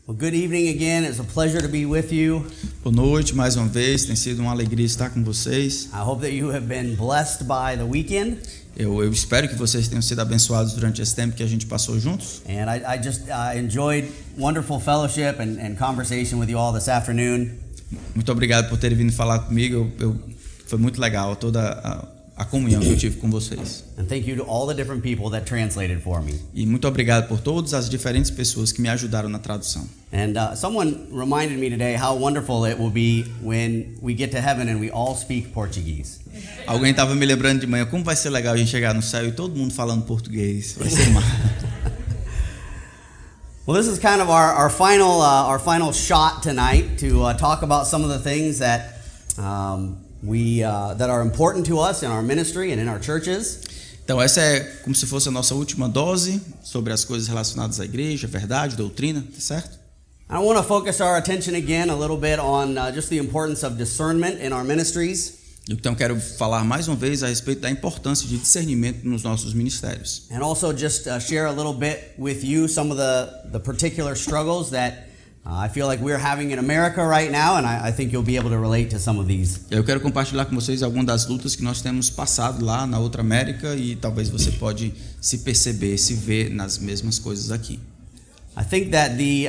Well, good evening again. It's a pleasure to be with you. Boa noite, mais uma vez. Tem sido uma alegria estar com vocês. I hope that you have been blessed by the weekend. Eu espero que vocês tenham sido abençoados durante esse tempo que a gente passou juntos. And I just enjoyed wonderful fellowship and conversation with you all this afternoon. Muito obrigado por terem vindo falar comigo. Foi muito legal toda a comunhão que eu tive com vocês. And thank you to all the different people that translated for me. E muito obrigado por todas as diferentes pessoas que me ajudaram na tradução. And someone reminded me today how wonderful it will be when we get to heaven and we all speak Portuguese. Alguém estava me lembrando de manhã como vai ser legal a gente chegar no céu e todo mundo falando português. Vai ser maravilhoso. Well, this is kind of our final shot tonight to talk about some of the things that that are important to us in our ministry and in our churches. Então essa é como se fosse a nossa última dose sobre as coisas relacionadas à igreja, verdade, doutrina, tá certo? I want to focus our attention again a little bit on just the importance of discernment in our ministries. Então quero falar mais uma vez a respeito da importância de discernimento nos nossos ministérios. And also just share a little bit with you some of the particular struggles that I feel like we're having in America right now, and I think you'll be able to relate to some of these. Eu quero compartilhar com vocês algumas das lutas que nós temos passado lá na outra América e talvez você pode se perceber, se ver nas mesmas coisas aqui. I think that the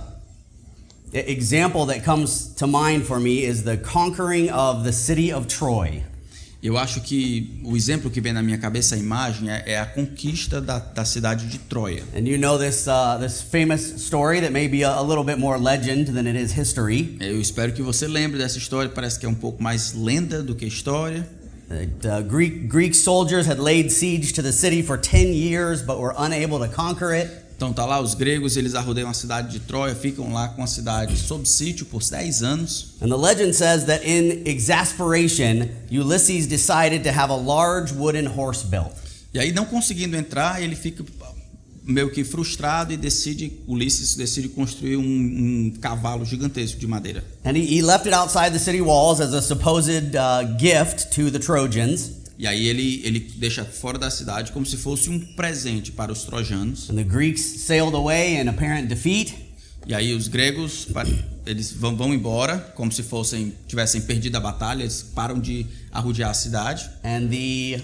example that comes to mind for me is the conquering of the city of Troy. Eu acho que o exemplo que vem na minha cabeça, a imagem, é a conquista da cidade de Troia. And you know this famous story that may be a little bit more legend than it is history. Eu espero que você lembre dessa história, parece que é um pouco mais lenda do que história. The Greek soldiers had laid siege to the city for 10 years but were unable to conquer it. Então tá lá os gregos, eles arrodeiam a cidade de Troia, ficam lá com a cidade sob sítio por 10 anos. And the legend says that in exasperation, Ulysses decided to have a large wooden horse built. E aí não conseguindo entrar, ele fica meio que frustrado e Ulisses decide construir um cavalo gigantesco de madeira. And he left it outside the city walls as a supposed gift to the Trojans. E aí ele deixa fora da cidade como se fosse um presente para os trojanos. And the Greeks sailed away in apparent defeat. E aí os gregos eles vão embora como se tivessem perdido a batalha, eles param de arrodear a cidade. And the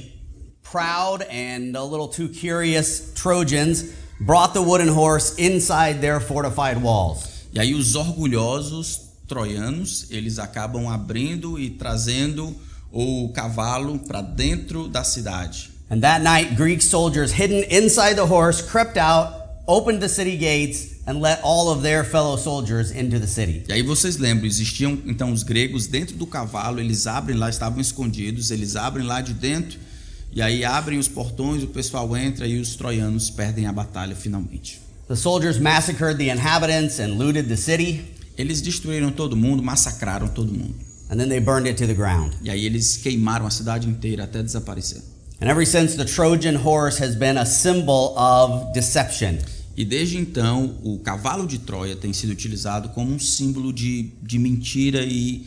proud and a little too curious Trojans brought the wooden horse inside their fortified walls. E aí os orgulhosos troianos, eles acabam abrindo e trazendo o cavalo para dentro da cidade. And that night, Greek soldiers hidden inside the horse crept out, opened the city gates, and let all of their fellow soldiers into the city. E aí vocês lembram, existiam então os gregos dentro do cavalo, eles abrem lá, estavam escondidos, eles abrem lá de dentro, e aí abrem os portões, o pessoal entra e os troianos perdem a batalha finalmente. The soldiers massacred the inhabitants and looted the city. Eles destruíram todo mundo, massacraram todo mundo. And then they burned it to the ground. E aí eles queimaram a cidade inteira até desaparecer. And ever since, the Trojan horse has been a symbol of deception. E desde então, o cavalo de Troia tem sido utilizado como um símbolo de mentira e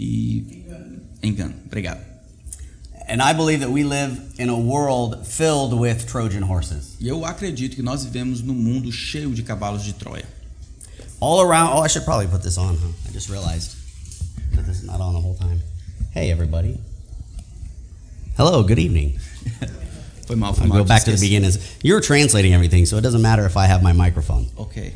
engano. Obrigado. And I believe that we live in a world filled with Trojan horses. E eu acredito que nós vivemos num mundo cheio de cavalos de Troia. All around. Oh, I should probably put this on, huh? I just realized that this is not on the whole time. Hey, everybody. Hello, good evening. Foi mal. I'll go back to the beginning. You're translating everything, so it doesn't matter if I have my microphone. Okay.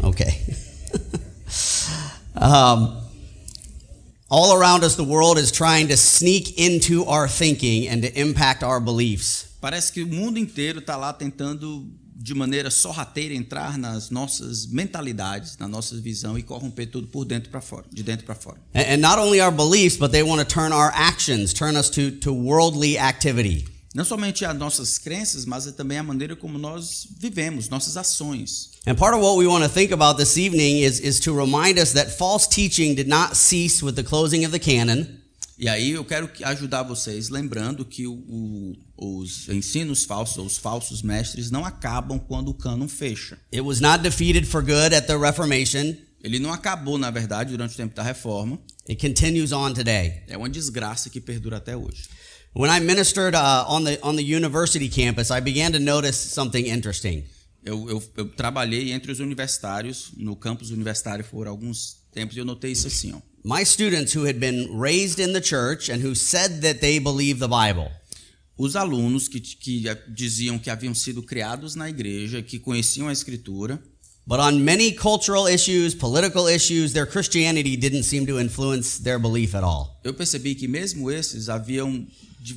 All around us, the world is trying to sneak into our thinking and to impact our beliefs. Parece que o mundo inteiro está lá tentando de maneira sorrateira entrar nas nossas mentalidades, na nossa visão e corromper tudo por dentro para fora, de dentro para fora. And not only our beliefs, but they want to turn our actions, turn us to worldly activity. Não somente as nossas crenças, mas também a maneira como nós vivemos, nossas ações. And part of what we want to think about this evening is to remind us that false teaching did not cease with the closing of the canon. E aí eu quero ajudar vocês lembrando que os ensinos falsos, ou os falsos mestres, não acabam quando o cânon fecha. It was not defeated for good at the Reformation. Ele não acabou, na verdade, durante o tempo da Reforma. It continues on today. É uma desgraça que perdura até hoje. When I ministered on the university campus, I began to notice something interesting. Eu trabalhei entre os universitários, no campus universitário por alguns tempos, e eu notei isso assim, ó. My students who had been raised in the church and who said that they believe the Bible. Os alunos que diziam que haviam sido criados na igreja, que conheciam a Escritura, But on many cultural issues, political issues, their Christianity didn't seem to influence their belief at all. eu percebi que mesmo esses haviam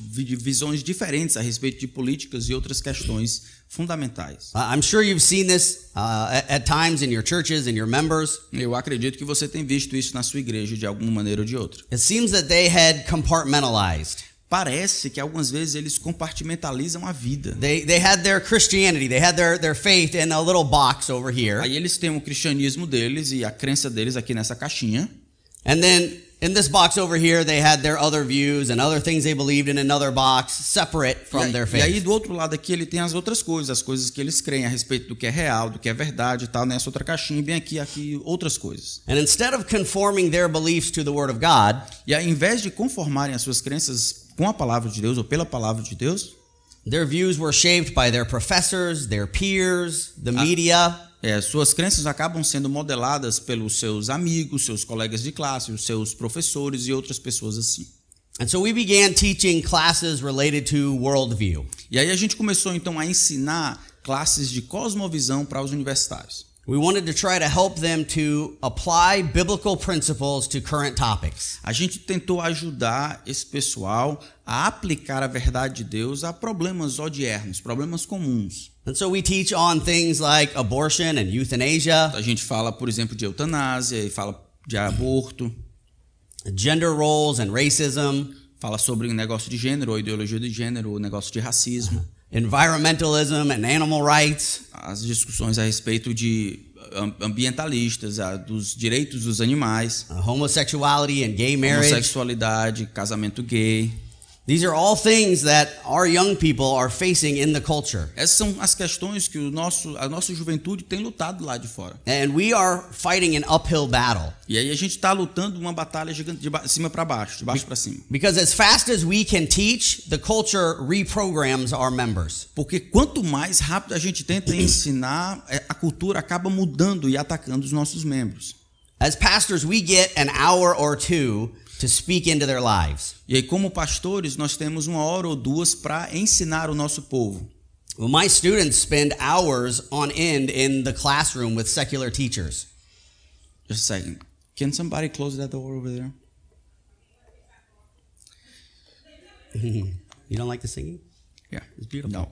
visões diferentes a respeito de políticas e outras questões fundamentais. I'm sure you've seen this at times in your churches and your members. Eu acredito que você tem visto isso na sua igreja de alguma maneira ou de outra. It seems that they had compartmentalized. Parece que algumas vezes eles compartimentalizam a vida. They had their Christianity, they had their faith in a little box over here. Aí eles têm o cristianismo deles e a crença deles aqui nessa caixinha. And then in this box over here, they had their other views and other things they believed in another box, separate from their E aí faith. do outro lado aqui ele tem as outras coisas, as coisas que eles creem a respeito do que é real, do que é verdade e tal, nessa outra caixinha, bem aqui outras coisas. And instead of conforming their beliefs to the Word of God, E aí, ao invés de conformarem as suas crenças com a palavra de Deus ou pela palavra de Deus, their views were shaped by their professors, their peers, the media. Suas crenças acabam sendo modeladas pelos seus amigos, seus colegas de classe, os seus professores e outras pessoas assim. And so we began teaching classes related to worldview. E aí a gente começou então a ensinar classes de cosmovisão para os universitários. We wanted to try to help them to apply biblical principles to current topics. A gente tentou ajudar esse pessoal a aplicar a verdade de Deus a problemas odiernos, problemas comuns. And so we teach on things like abortion and euthanasia, A gente fala, por exemplo, de eutanásia e fala de aborto, gender roles and racism, fala sobre o negócio de gênero, ou ideologia de gênero, o negócio de racismo, environmentalism and animal rights. as discussões a respeito de ambientalistas, dos direitos dos animais, Homosexuality and gay marriage. homossexualidade, casamento gay. These are all things that our young people are facing in the culture. Essas são as questões que a nossa juventude tem lutado lá de fora. And we are fighting an uphill battle. E aí a gente está lutando uma batalha gigante de cima para baixo, de baixo para cima. Because as fast as we can teach, the culture reprograms our members. Porque quanto mais rápido a gente tenta ensinar, a cultura acaba mudando e atacando os nossos membros. As pastors, we get an hour or two to speak into their lives. E aí, como pastores, nós temos 1 hora ou 2 para ensinar o nosso povo. Well, my students spend hours on end in the classroom with secular teachers. Just a second. Can somebody close that door over there? You don't like the singing? Yeah. It's beautiful. No.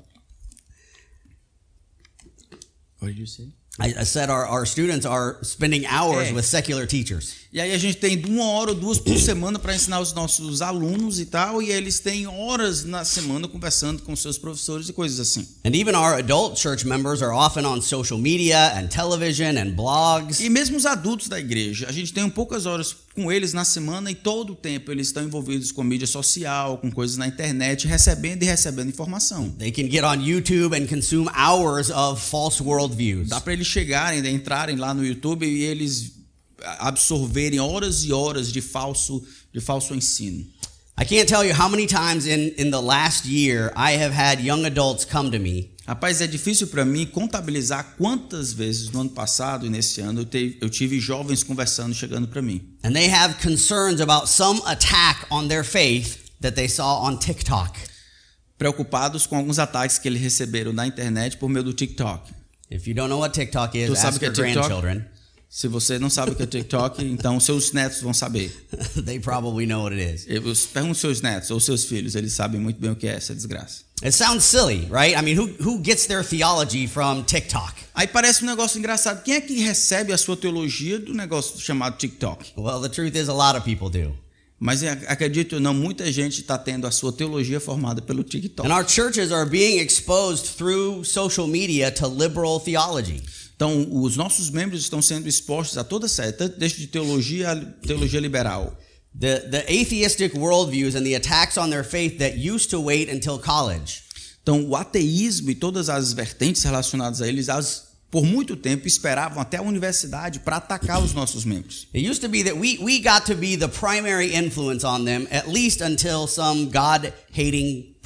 What did you say? I said our students are spending hours É. with secular teachers. E aí a gente tem 1 hora ou 2 por semana para ensinar os nossos alunos e tal, e eles têm horas na semana conversando com seus professores e coisas assim. And even our adult church members are often on social media and television and blogs. E mesmo os adultos da igreja, a gente tem poucas horas com eles na semana e todo o tempo eles estão envolvidos com mídia social, com coisas na internet, recebendo informação. They can get on YouTube and consume hours of false worldviews. Dá para eles chegarem, entrarem lá no YouTube e eles absorverem horas e horas de falso ensino. I can't tell you how many times in the last year I have had young adults come to me. Rapaz, é difícil para mim contabilizar quantas vezes no ano passado e nesse ano eu tive jovens conversando, chegando para mim. And they have concerns about some attack on their faith that they saw on TikTok. Preocupados com alguns ataques que eles receberam na internet por meio do TikTok. If you don't know what TikTok is, Tu sabe ask que é your TikTok? grandchildren. Se você não sabe o que é TikTok, então seus netos vão saber. They probably know what it is. Pergunta aos seus netos ou seus filhos, eles sabem muito bem o que é essa desgraça. It sounds silly, right? I mean, who gets their theology from TikTok? Aí parece um negócio engraçado. Quem é que recebe a sua teologia do negócio chamado TikTok? Well, the truth is a lot of people do. Mas acredito ou não, muita gente está tendo a sua teologia formada pelo TikTok. And our churches are being exposed through social media to liberal theology. Então, os nossos membros estão sendo expostos a toda essa, tanto desde teologia liberal. The atheistic worldviews and the attacks on their faith that used to wait until college. Então, o ateísmo e todas as vertentes relacionadas a eles, por muito tempo esperavam até a universidade para atacar os nossos membros. It used to be that we got to be the primary influence on them, at least until some God-hating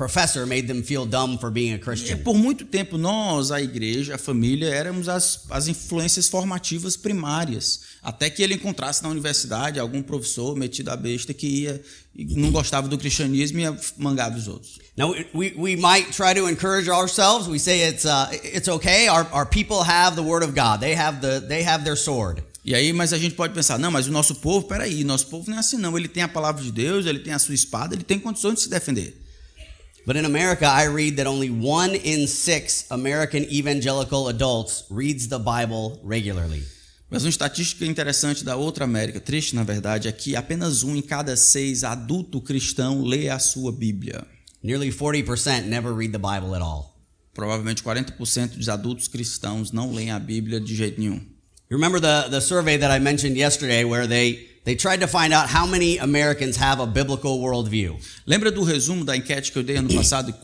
professor made them feel dumb for being a E Christian. por muito tempo nós, a igreja, a família, éramos as influências formativas primárias. Até que ele encontrasse na universidade algum professor metido a besta que ia e não gostava do cristianismo e ia mangar dos outros. Now, we might try to encourage ourselves. We say it's okay. Our people have the word of God. They have their sword. E aí, mas a gente pode pensar, não, mas o nosso povo, peraí, nosso povo não é assim não. Ele tem a palavra de Deus, ele tem a sua espada, ele tem condições de se defender. But in America, I read that only 1 in 6 American evangelical adults reads the Bible regularly. Mas uma estatística interessante da outra América, triste na verdade, é que apenas 1 em cada 6 adulto cristão lê a sua Bíblia. Nearly 40% never read the Bible at all. Provavelmente 40% dos adultos cristãos não leem a Bíblia de jeito nenhum. You remember the survey that I mentioned yesterday where they tried to find out how many Americans have a biblical worldview. Lembra do resumo da enquete que eu dei ano passado e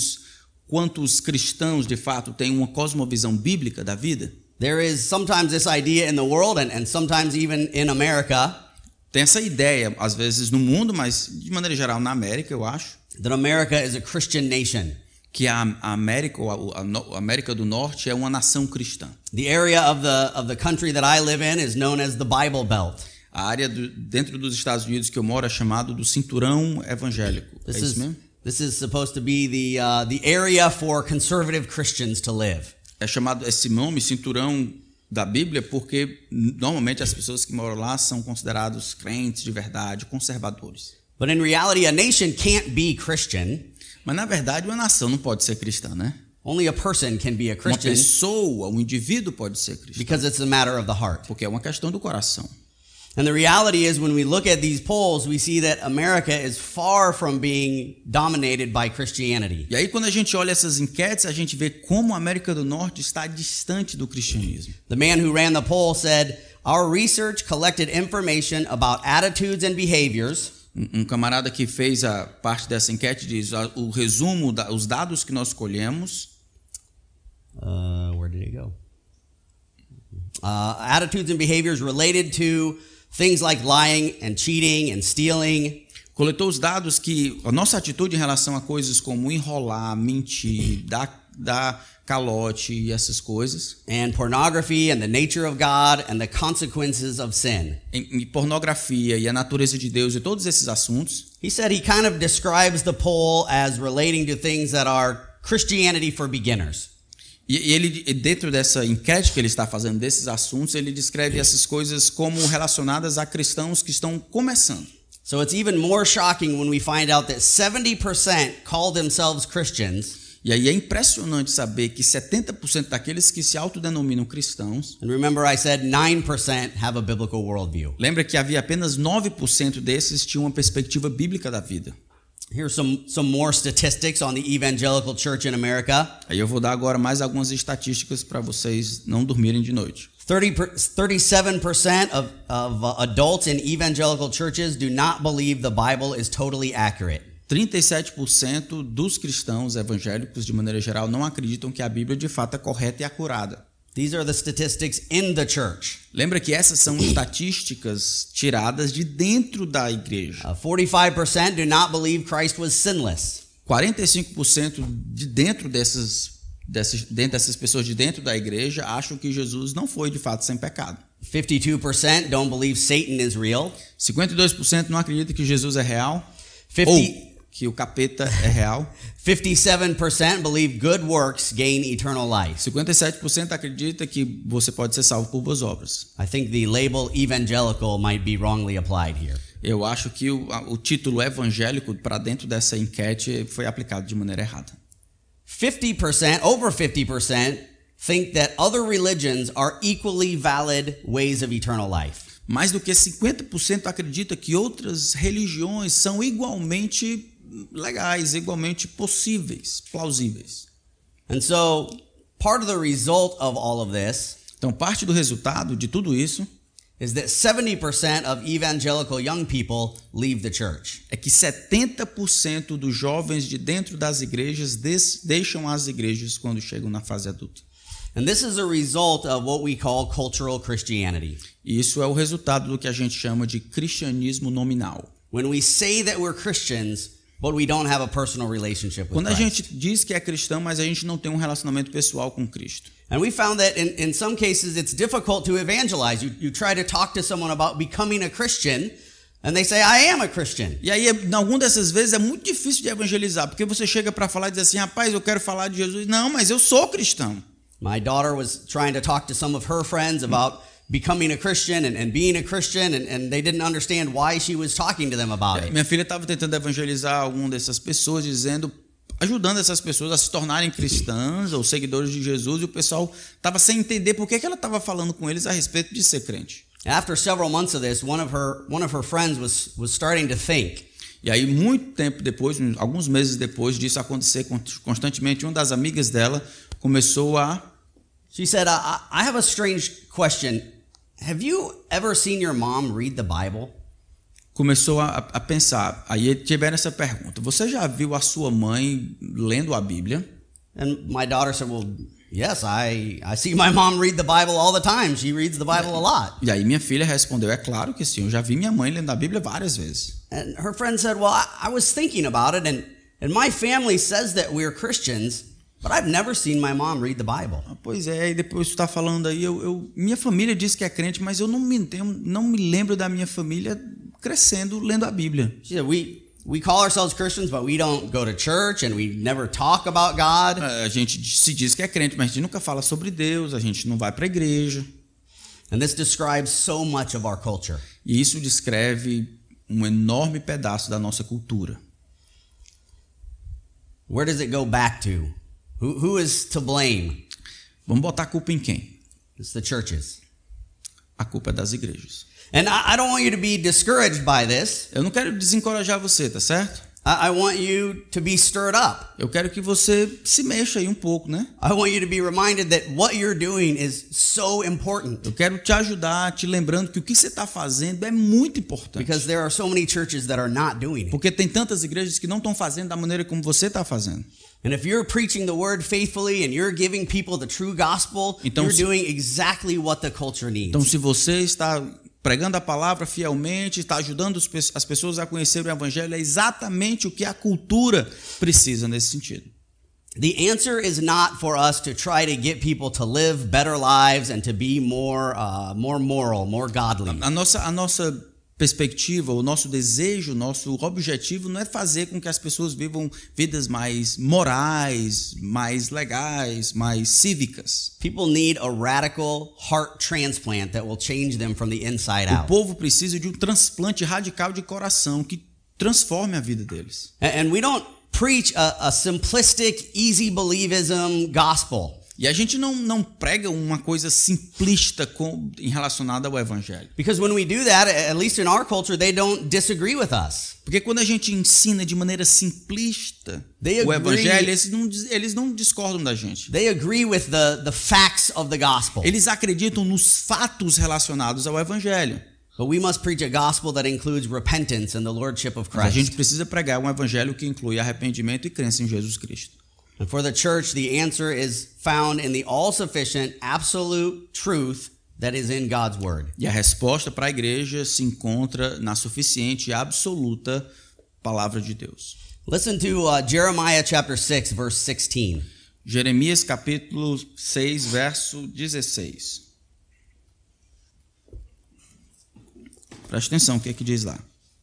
quantos cristãos de fato têm uma cosmovisão bíblica da vida? There is sometimes this idea in the world and sometimes even in America Tem essa ideia, às vezes no mundo, mas de maneira geral na América, eu acho, that America is a Christian nation. que a América, ou a América do Norte é uma nação cristã. The area of the country that I live in is known as the Bible Belt. A área dentro dos Estados Unidos que eu moro é chamado do cinturão evangélico. É isso mesmo? This is supposed to be the area for conservative Christians to live. É chamado esse nome, cinturão da Bíblia, porque normalmente as pessoas que moram lá são considerados crentes de verdade, conservadores. But in reality, a nation can't be Christian. Mas na verdade uma nação não pode ser cristã, né? Only a person can be a Uma Christian pessoa, um indivíduo pode ser cristão, because it's a matter of the heart. porque é uma questão do coração. And the reality is when we look at these polls, we see that America is far from being dominated by Christianity. E aí quando a gente olha essas enquetes, a gente vê como a América do Norte está distante do cristianismo. The man who ran the poll said, "Our research collected information about attitudes and behaviors Um camarada que fez a parte dessa enquete diz o resumo, os dados que nós colhemos. Where did it go? Attitudes and behaviors related to things like lying and cheating and stealing. Coletou os dados que a nossa atitude em relação a coisas como enrolar, mentir, dar calote e essas coisas. And pornography and the nature of God and the consequences of sin. Em pornografia e a natureza de Deus e todos esses assuntos. He said he kind of describes the poll as relating to things that are Christianity for beginners. E ele, dentro dessa enquete que ele está fazendo desses assuntos, ele descreve essas coisas como relacionadas a cristãos que estão começando. So it's even more shocking when we find out that 70% call themselves Christians. E aí é impressionante saber que 70% daqueles que se autodenominam cristãos, And remember I said 9% have a biblical worldview. lembra que havia apenas 9% desses tinham uma perspectiva bíblica da vida. Here's some more statistics on the evangelical church in America. Aí eu vou dar agora mais algumas estatísticas para vocês não dormirem de noite. 37% of adults in evangelical churches do not believe the Bible is totally accurate. 37% dos cristãos evangélicos, de maneira geral, não acreditam que a Bíblia de fato é correta e acurada. These are the statistics in the church. Lembra que essas são estatísticas tiradas de dentro da igreja. 45% do not believe Christ was sinless. 45% de dentro dessas pessoas de dentro da igreja acham que Jesus não foi de fato sem pecado. 52% don't believe Satan is real. 52% não acreditam que Jesus é real. 50 Ou que o capeta é real. 57% believe good works gain eternal life. 57% acredita que você pode ser salvo por boas obras. I think the label evangelical might be wrongly applied here. Eu acho que o título evangélico para dentro dessa enquete foi aplicado de maneira errada. 50% think that other religions are equally valid ways of eternal life. Mais do que 50% acredita que outras religiões são igualmente legais, igualmente possíveis, plausíveis. And so, part of the result of all of this Então, parte do resultado de tudo isso is that 70% of evangelical young people leave the church. é que 70% dos jovens de dentro das igrejas deixam as igrejas quando chegam na fase adulta. And this is a result of what we call cultural Christianity. E isso é o resultado do que a gente chama de cristianismo nominal. When we say that we're Christians, but we don't have a personal relationship with Quando a Christ. gente diz que é cristão, mas a gente não tem um relacionamento pessoal com Cristo. And we found that in some cases it's difficult to evangelize. You try to talk to someone about becoming a Christian, and they say, I am a Christian. E aí, em alguma dessas vezes, é muito difícil de evangelizar, porque você chega para falar e diz assim, rapaz, eu quero falar de Jesus. Não, mas eu sou cristão. My daughter was trying to talk to some of her friends about becoming a Christian and being a Christian, and they didn't understand why she was talking to them about it. Minha filha estava tentando evangelizar alguma dessas pessoas, ajudando essas pessoas a se tornarem cristãs ou seguidores de Jesus, e o pessoal estava sem entender por que ela estava falando com eles a respeito de ser crente. After several months of this, one of her friends was starting to think. E aí, muito tempo depois, alguns meses depois disso acontecer constantemente, uma das amigas dela começou a... She said, I have a strange question. Have you ever seen your mom read the Bible? Começou a pensar. Aí tiveram essa pergunta. Você já viu a sua mãe lendo a Bíblia? And my daughter said, well, yes, I see my mom read the Bible all the time. She reads the Bible a lot. E aí minha filha respondeu, é claro que sim, eu já vi minha mãe lendo a Bíblia várias vezes. And her friend said, well, I was thinking about it, and my family says that we're Christians, but I've never seen my mom read the Bible. Pois é, e depois você está falando aí, minha família diz que é crente, mas eu não me lembro da minha família crescendo lendo a Bíblia. She said, we call ourselves Christians, but we don't go to church, and we never talk about God. A gente se diz que é crente, mas a gente nunca fala sobre Deus, a gente não vai para a igreja. And this describes so much of our culture. E isso descreve um enorme pedaço da nossa cultura. Where does it go back to? Who is to blame? Vamos botar a culpa em quem? It's the churches. A culpa é das igrejas. And I don't want you to be discouraged by this. Eu não quero desencorajar você, tá certo? I want you to be stirred up. Eu quero que você se mexa aí um pouco, né? I want you to be reminded that what you're doing is so important. Eu quero te ajudar, te lembrando que o que você está fazendo é muito importante. Because there are so many churches that are not doing it. Porque tem tantas igrejas que não estão fazendo da maneira como você está fazendo. And if you're preaching the word faithfully and you're giving people the true gospel, Então, you're doing exactly what the culture needs. Então, se você está pregando a palavra fielmente, está ajudando as pessoas a conhecer o evangelho, é exatamente o que a cultura precisa nesse sentido. The answer is not for us to try to get people to live better lives and to be more moral, more godly. A nossa perspectiva, o nosso desejo, o nosso objetivo não é fazer com que as pessoas vivam vidas mais morais, mais legais, mais cívicas. People need a radical heart transplant that will change them from the inside O out. povo precisa de um transplante radical de coração que transforme a vida deles. And we don't preach a simplistic, easy believism gospel. E a gente não prega uma coisa simplista em relacionada ao evangelho. Because when we do that, at least in our culture, they don't disagree with us. Porque quando a gente ensina de maneira simplista They o agree. evangelho, eles não discordam da gente. They agree with the facts of the gospel. Eles acreditam nos fatos relacionados ao evangelho. But we must preach a gospel that includes repentance and the lordship of Mas a gente Christ. precisa pregar um evangelho que inclui arrependimento e crença em Jesus Cristo. And for the church, the answer is found in the all-sufficient, absolute truth that is in God's word. E a resposta para a igreja se encontra na suficiente e absoluta palavra de Deus. Listen to Jeremiah chapter 6, verse 16. Jeremias capítulo 6, verso 16. Preste atenção, o que é que diz lá?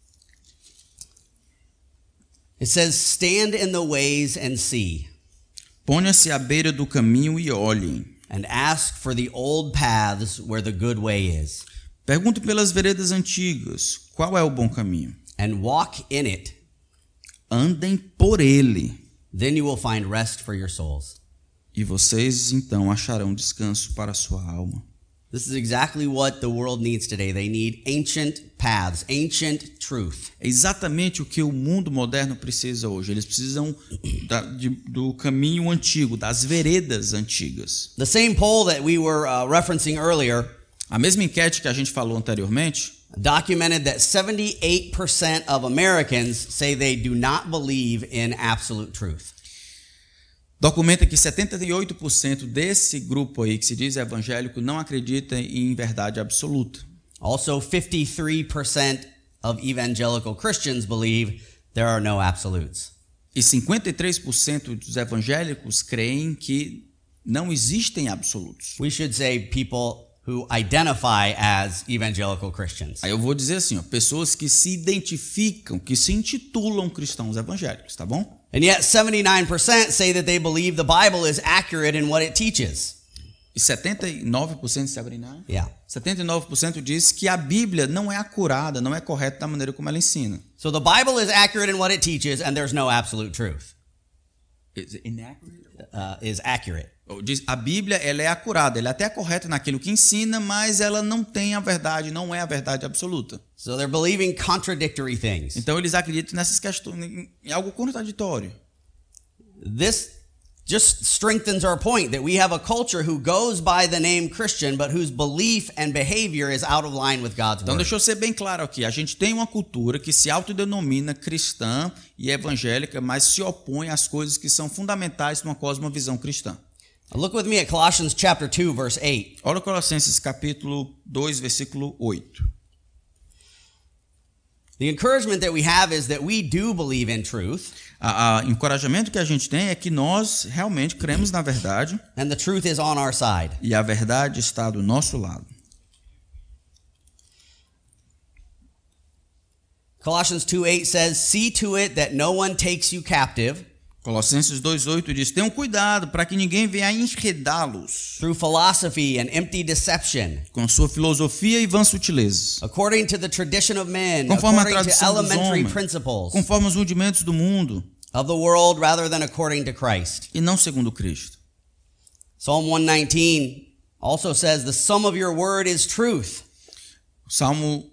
It says, "Stand in the ways and see, Ponha-se à beira do caminho e olhem. and ask for the old paths where the good way is, Pergunte pelas veredas antigas, qual é o bom caminho? and walk in it. Andem por ele, Then you will find rest for your souls." e vocês então acharão descanso para a sua alma. This is exactly what the world needs today. They need ancient paths, ancient truth. É exatamente o que o mundo moderno precisa hoje. Eles precisam do caminho antigo, das veredas antigas. The same poll that we were referencing earlier A mesma enquete que a gente falou anteriormente documented that 78% of Americans say they do not believe in absolute truth. documenta que 78% desse grupo aí que se diz evangélico não acredita em verdade absoluta. Also, 53% of evangelical Christians believe there are no absolutes. E 53% dos evangélicos creem que não existem absolutos. We should say people who identify as evangelical Christians. Aí eu vou dizer assim, ó, pessoas que se identificam, que se intitulam cristãos evangélicos, tá bom? And yet 79% say that they believe the Bible is accurate in what it teaches. E 79%, Sabrina? Yeah. 79% diz que a Bíblia não é acurada, não é correta da maneira como ela ensina. So the Bible is accurate in what it teaches and there's no absolute truth. Is it inaccurate? Is accurate. Diz, a Bíblia ela é acurada, ela é até correta naquilo que ensina, mas ela não tem a verdade, não é a verdade absoluta. So they're believing contradictory things. Então eles acreditam nessas questões, em algo contraditório. This just strengthens our point that we have a culture who goes by the name Christian, but whose belief and behavior is out of line with God's Então word. deixa eu ser bem claro aqui, a gente tem uma cultura que se autodenomina cristã e evangélica, mas se opõe às coisas que são fundamentais numa cosmovisão cristã. Look with me at Colossians chapter 2, verse 8. Olha Colossenses capítulo 2, versículo 8. The encouragement that we have is that we do believe in truth, O encorajamento que a gente tem é que nós realmente cremos na verdade and the truth is on our side. e a verdade está do nosso lado. Colossians 2:8 says, "See to it that no one takes you captive Colossenses 2,8 diz, tenham cuidado para que ninguém venha enredá-los through philosophy and empty deception, com sua filosofia e vãs sutilezas, according to the tradition of men, conforme a according to tradição dos elementary homens, principles conforme os rudimentos do mundo of the world rather than according to Christ." e não segundo Cristo. Psalm 119 also says, "The sum of your word is truth." Salmo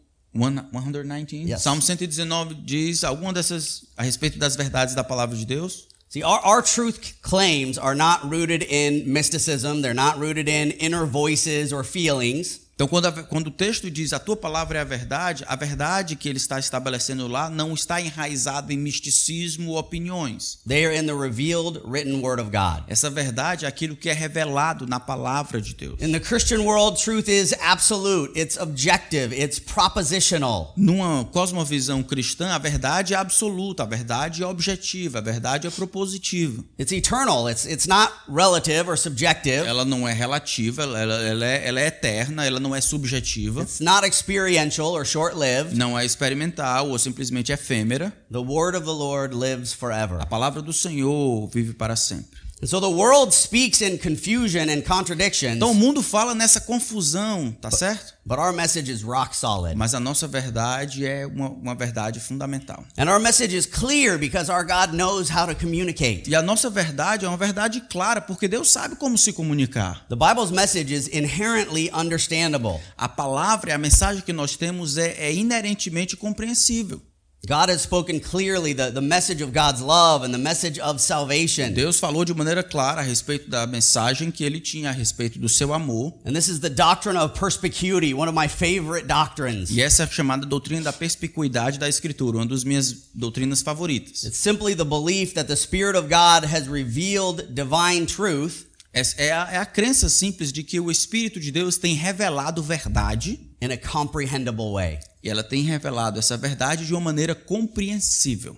119, Yes. Salmo 119 diz alguma dessas a respeito das verdades da palavra de Deus. See, our truth claims are not rooted in mysticism. They're not rooted in inner voices or feelings. Então, quando o texto diz a tua palavra é a verdade que ele está estabelecendo lá não está enraizada em misticismo ou opiniões. They are in the revealed written word of God. Essa verdade é aquilo que é revelado na palavra de Deus. In the Christian world, truth is absolute. It's objective. It's propositional. Numa cosmovisão cristã, a verdade é absoluta, a verdade é objetiva, a verdade é propositiva. It's eternal. It's not relative or subjective. Ela não é relativa, ela é eterna, ela não é subjetiva, It's not experiential or short-lived. não é experimental ou simplesmente efêmera. The word of the Lord lives forever. A palavra do Senhor vive para sempre. And so the world speaks in confusion and contradictions, Então o mundo fala nessa confusão, tá certo? but our message is rock solid. Mas a nossa verdade é uma verdade fundamental. And our message is clear because our God knows how to communicate. E a nossa verdade é uma verdade clara, porque Deus sabe como se comunicar. The Bible's message is inherently understandable. A palavra, a mensagem que nós temos é inerentemente compreensível. God has spoken clearly the message of God's love and the message of salvation. Deus falou de maneira clara a respeito da mensagem que ele tinha a respeito do seu amor. And this is the doctrine of perspicuity, one of my favorite doctrines. E essa é a chamada doutrina da perspicuidade da Escritura, uma das minhas doutrinas favoritas. It's simply the belief that the Spirit of God has revealed divine truth É a crença simples de que o Espírito de Deus tem revelado verdade in a comprehensible way. e ela tem revelado essa verdade de uma maneira compreensível.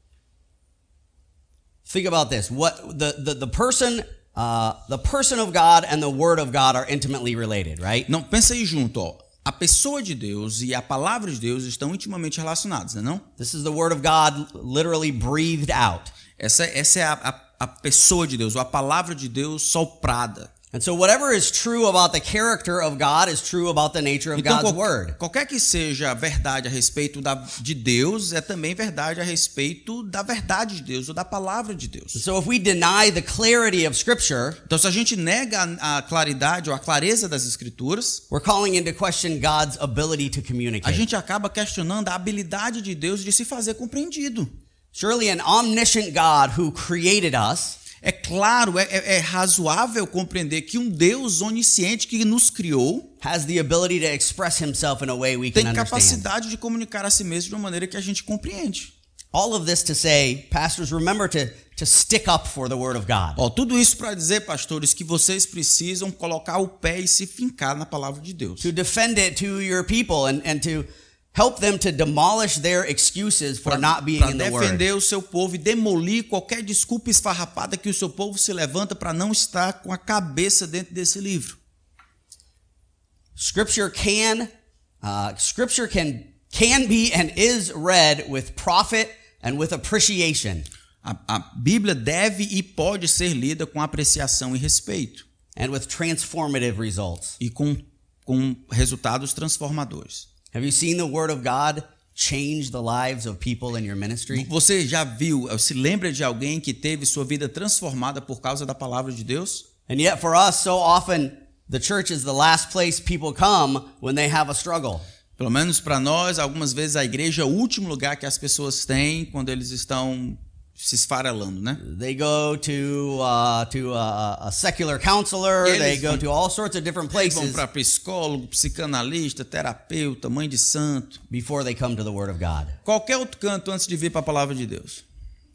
Think about this. What the person of God and the Word of God are intimately related, right? Não, pensa aí junto, ó. A pessoa de Deus e a palavra de Deus estão intimamente relacionadas, não? This is the Word of God literally breathed out. Essa é a pessoa de Deus, ou a palavra de Deus soprada. And so whatever is true about the character of God is true about the nature of Então, God's Word. qualquer que seja a verdade a respeito de Deus, é também verdade a respeito da verdade de Deus, ou da palavra de Deus. So if we deny the clarity of Scripture, Então, se a gente nega a claridade ou a clareza das Escrituras, we're calling into question God's ability to a communicate. gente acaba questionando a habilidade de Deus de se fazer compreendido. Surely an omniscient God who created us É claro, é razoável compreender que um Deus onisciente que nos criou has the ability to express himself in a way we can tem understand. capacidade de comunicar a si mesmo de uma maneira que a gente compreende. All of this to say, pastors, remember to stick up for the Word of God. Ó, tudo isso para dizer, pastores, que vocês precisam colocar o pé e se fincar na palavra de Deus. To defend it to your people and to help them to demolish their excuses for not being in the word. Defender o seu povo e demolir qualquer desculpa esfarrapada que o seu povo se levanta para não estar com a cabeça dentro desse livro. Scripture can be and is read with profit and with appreciation. A Bíblia deve e pode ser lida com apreciação e respeito. And with transformative results. E com resultados transformadores. Have you seen the Word of God change the lives of people in your ministry? Você já viu, se lembra de alguém que teve sua vida transformada por causa da palavra de Deus? And yet for us, so often, the church is the last place people come when they have a struggle. Pelo menos para nós, algumas vezes a igreja é o último lugar que as pessoas têm quando eles estão se esfarelando, né? They go to a secular counselor, they go to all sorts of different Eles vão places para psicólogo, psicanalista, terapeuta, mãe de santo, before they come to the Word of God. qualquer outro canto antes de vir para a palavra de Deus.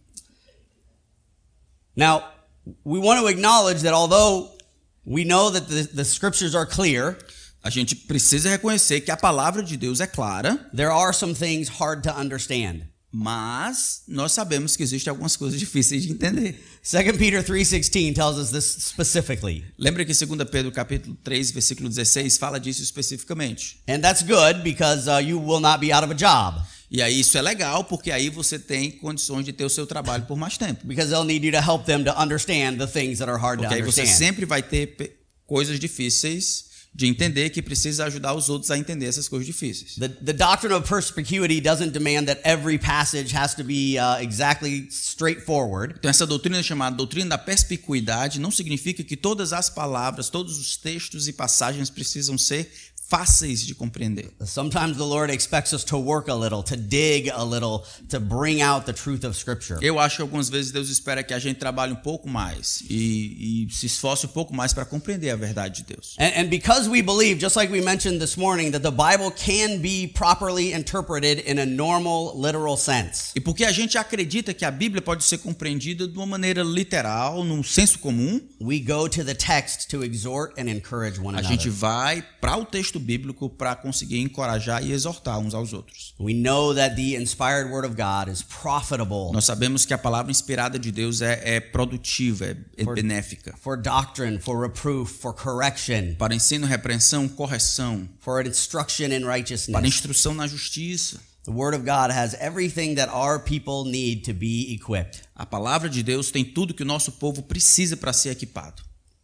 Now, we want to acknowledge that although we know that the scriptures are clear, A gente precisa reconhecer que a palavra de Deus é clara, there are some things hard to understand. mas nós sabemos que existem algumas coisas difíceis de entender. 2 Peter 3:16 tells us this specifically. Lembra que 2 Pedro capítulo 3, versículo 16 fala disso especificamente. And that's good because you will not be out of a job. E aí isso é legal porque aí você tem condições de ter o seu trabalho por mais tempo. Because they'll need you to help them to understand the things that are hard Porque to aí você understand. sempre vai ter coisas difíceis de entender que precisa ajudar os outros a entender essas coisas difíceis. The doctrine of perspicuity doesn't demand that every passage has to be exactly straightforward. Então essa doutrina chamada doutrina da perspicuidade não significa que todas as palavras, todos os textos e passagens precisam ser fáceis de compreender. Sometimes the Lord expects us to work a little, to dig a little, to bring out the truth of Scripture. Eu acho que algumas vezes Deus espera que a gente trabalhe um pouco mais e se esforce um pouco mais para compreender a verdade de Deus. And because we believe, just like we mentioned this morning, that the Bible can be properly interpreted in a normal, literal sense. E porque a gente acredita que a Bíblia pode ser compreendida de uma maneira literal, num senso comum, We go to the text to exhort and encourage one a another. gente vai para o texto bíblico para conseguir encorajar e exortar uns aos outros. We know that the inspired Word of God is profitable Nós sabemos que a palavra inspirada de Deus é produtiva, é benéfica. for doctrine, for reproof, for correction, Para ensino, repreensão, correção, for instruction in para righteousness. instrução na justiça. The Word of God has everything that our people need to be equipped. A palavra de Deus tem tudo que o nosso povo precisa para ser equipado.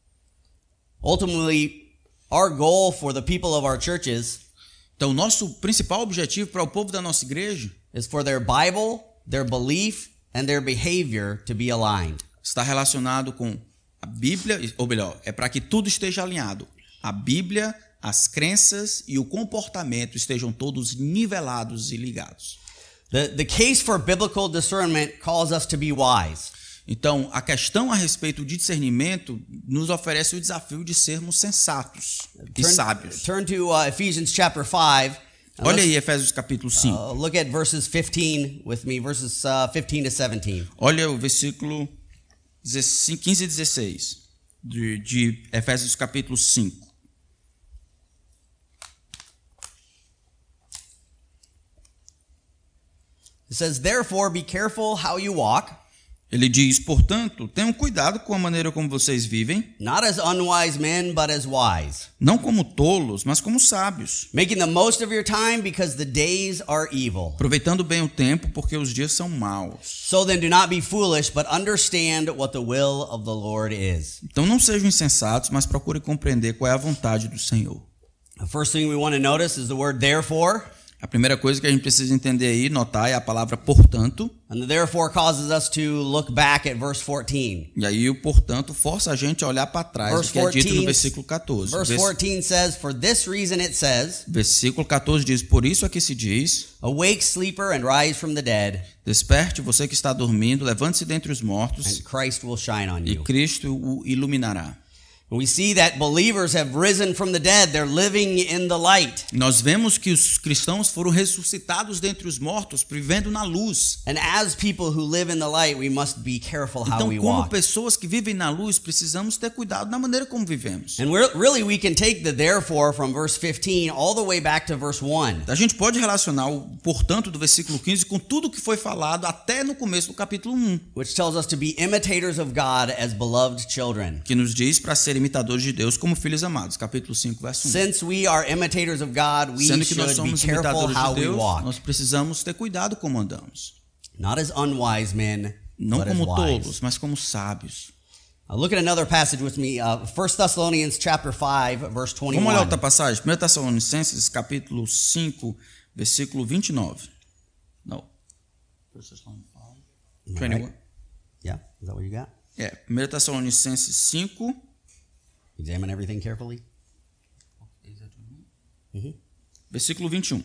Ultimately, our goal for the people of our churches Então, o nosso principal objetivo para o povo da nossa igreja is for their Bible, their belief, and their behavior to be aligned. está relacionado com a Bíblia, ou melhor, é para que tudo esteja alinhado. A Bíblia, as crenças e o comportamento estejam todos nivelados e ligados. The case for biblical discernment calls us to be wise. Então, a questão a respeito de discernimento nos oferece o desafio de sermos sensatos e sábios. Turn to Ephesians chapter 5. and Olha let's, aí Efésios capítulo 5. look at verses 15 with me, verses 15 to 17. Olha o versículo 15 e 16 de Efésios capítulo 5. It says, "Therefore be careful how you walk, Ele diz, portanto, tenham cuidado com a maneira como vocês vivem, not as unwise men, but as wise, não como tolos, mas como sábios, making the most of your time because the days are evil. aproveitando bem o tempo, porque os dias são maus. So then do not be foolish, but understand what the will of the Lord is." Então não sejam insensatos, mas procurem compreender qual é a vontade do Senhor. The first thing we want to notice is the word therefore. A primeira coisa que a gente precisa entender aí, notar, é a palavra portanto. And the therefore causes us to look back at verse 14. E aí o portanto força a gente a olhar para trás, Verse o que é dito no 14, versículo 14. Verse 14 says, "For this reason it says, Versículo 14 diz, por isso aqui se diz, awake, sleeper, and rise from the dead, desperte você que está dormindo, levante-se dentre os mortos, and Christ will shine on e you." Cristo o iluminará. We see that believers have risen from the dead. They're living in the light. Nós vemos que os cristãos foram ressuscitados dentre os mortos, vivendo na luz. And as people who live in the light, we must be careful how Então, we como walk. pessoas que vivem na luz, precisamos ter cuidado na maneira como vivemos. And really we can take the therefore from verse 15 all the way back to verse 1. A gente pode relacionar o portanto do versículo 15 com tudo que foi falado até no começo do capítulo 1, Which tells us to be imitators of God as beloved children. que nos diz para ser imitadores de Deus como filhos amados. Capítulo 5, verso 1. Since we are imitators of God, we Sendo que nós should be somos careful imitadores how de we Deus, walk. nós precisamos ter cuidado como andamos. Not as unwise men, Não but as como wise. tolos, mas como sábios. Look at another passage with me, 1 Thessalonians chapter 5, verse Vamos olhar 21. outra passagem? 1 Tessalonicenses, capítulo 5, versículo 29. Não. 1 Thessalonians 5, 21. Yeah, is that what you got? 1 Tessalonicenses 5. Examine everything carefully. Versículo 21.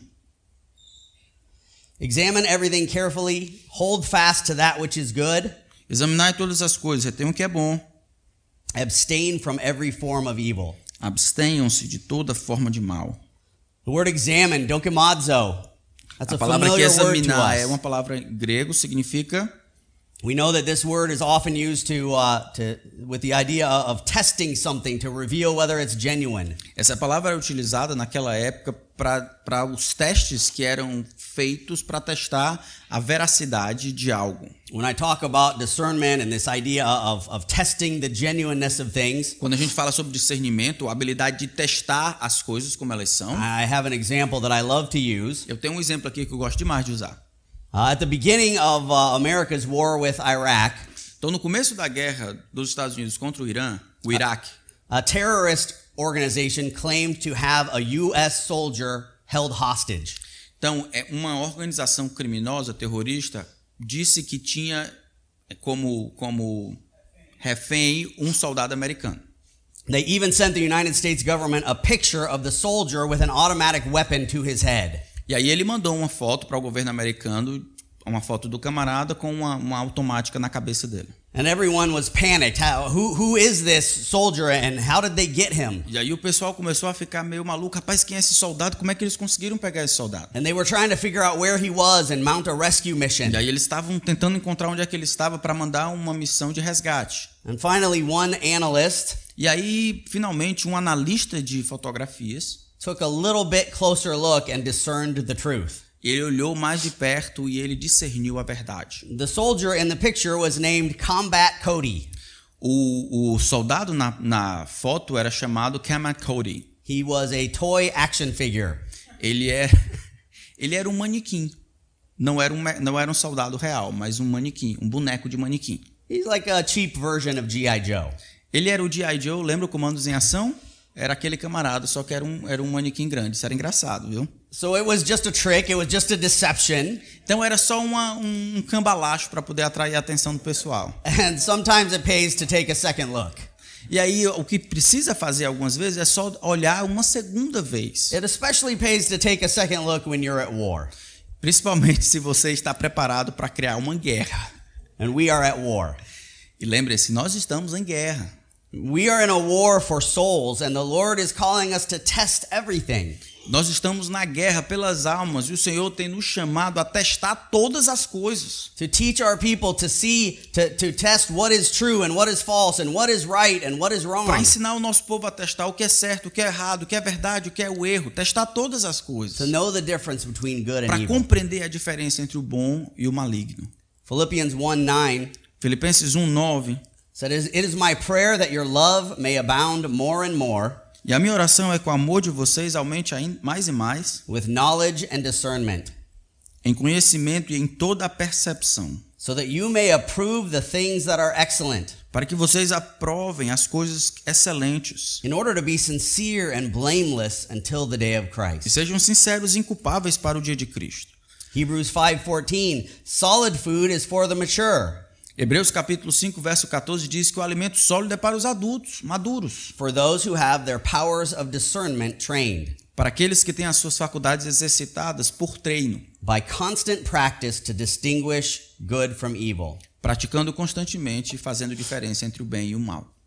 Examine everything carefully, hold fast to that which is good, Examinai todas as coisas, retenham o que é bom. abstain from every form of evil. Abstenham-se de toda forma de mal. The word examine, dokimazo, that's A a palavra que familiar word to examinar é us. uma palavra em grego, significa... We know that this word is often used with the idea of testing something to reveal whether it's genuine. Essa palavra era utilizada naquela época para os testes que eram feitos para testar a veracidade de algo. When I talk about discernment and this idea of testing the genuineness of things, Quando a gente fala sobre discernimento, a habilidade de testar as coisas como elas são, I have an example that I love to use. eu tenho um exemplo aqui que eu gosto demais de usar. At the beginning of America's war with Iraq, Então, no começo da guerra dos Estados Unidos contra o Irã, o Iraque, a terrorist organization claimed to have a U.S. soldier held hostage. então, uma organização criminosa, terrorista, disse que tinha como refém um soldado americano. They even sent the United States government a picture of the soldier with an automatic weapon to his head. E aí ele mandou uma foto para o governo americano, uma foto do camarada com uma automática na cabeça dele. And everyone was panicked. Who is this soldier and how did they get him? E aí o pessoal começou a ficar meio maluco. Rapaz, quem é esse soldado? Como é que eles conseguiram pegar esse soldado? And they were trying to figure out where he was and mount a rescue mission. E aí eles estavam tentando encontrar onde é que ele estava para mandar uma missão de resgate. And finally, one analyst E aí, finalmente, um analista de fotografias, took a little bit closer look and discerned the truth. ele olhou mais de perto e ele discerniu a verdade. The soldier in the picture was named Combat Cody. O soldado na foto era chamado Combat Cody. He was a toy action figure. Ele era um manequim. Não era um soldado real, mas um manequim, um boneco de manequim. He's like a cheap version of G.I. Joe. Ele era o G.I. Joe, lembra o Comandos em Ação? Era aquele camarada, só que era um manequim grande. Isso era engraçado, viu? So it was just a trick, it was just a deception. Então era só um cambalacho para poder atrair a atenção do pessoal. And sometimes it pays to take a second look. E aí o que precisa fazer algumas vezes é só olhar uma segunda vez. It especially pays to take a second look when you're at war. Principalmente se você está preparado para criar uma guerra. And we are at war. E lembre-se, nós estamos em guerra. We are in a war for souls, and the Lord is calling us to test everything. Nós estamos na guerra pelas almas e o Senhor tem nos chamado a testar todas as coisas. To teach our people to see, to test what is true and what is false and what is right and what is wrong. Para ensinar o nosso povo a testar o que é certo, o que é errado, o que é verdade, o que é o erro. Testar todas as To coisas. know the difference between good and Para evil. compreender a diferença entre o bom e o maligno. Philippians 1:9 Filipenses 1:9. said, "It is my prayer that your love may abound more and more E a minha oração é que o amor de vocês aumente ainda mais e mais with knowledge and discernment, em conhecimento e em toda a percepção, so that you may approve the things that are excellent, para que vocês aprovem as coisas excelentes in order to be sincere and blameless until the day of e Christ." sejam sinceros e inculpáveis para o dia de Cristo. Hebrews 5:14, "Solid food is for the mature, Hebreus capítulo 5, verso 14 diz que o alimento sólido é para os adultos, maduros, for those who have their powers of discernment trained para aqueles que têm as suas faculdades exercitadas por treino, by constant practice to distinguish good from evil." praticando constantemente e fazendo diferença entre o bem e o mal.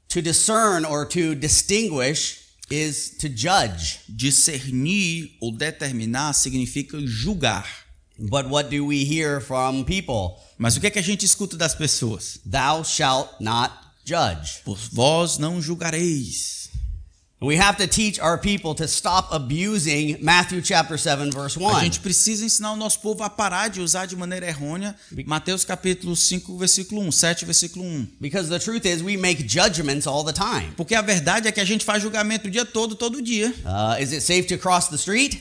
To discern or to distinguish is to judge. Discernir ou determinar significa julgar. But what do we hear from people? Mas o que é que a gente escuta das pessoas? Thou shalt not judge. Por vós não julgareis. We have to teach our people to stop abusing Matthew chapter 7 verse 1. A gente precisa ensinar o nosso povo a parar de usar de maneira errônea Mateus capítulo 5, versículo 1, 7, versículo 1. Because the truth is we make judgments all the time. Porque a verdade é que a gente faz julgamento o dia todo dia. Is it safe to cross the street?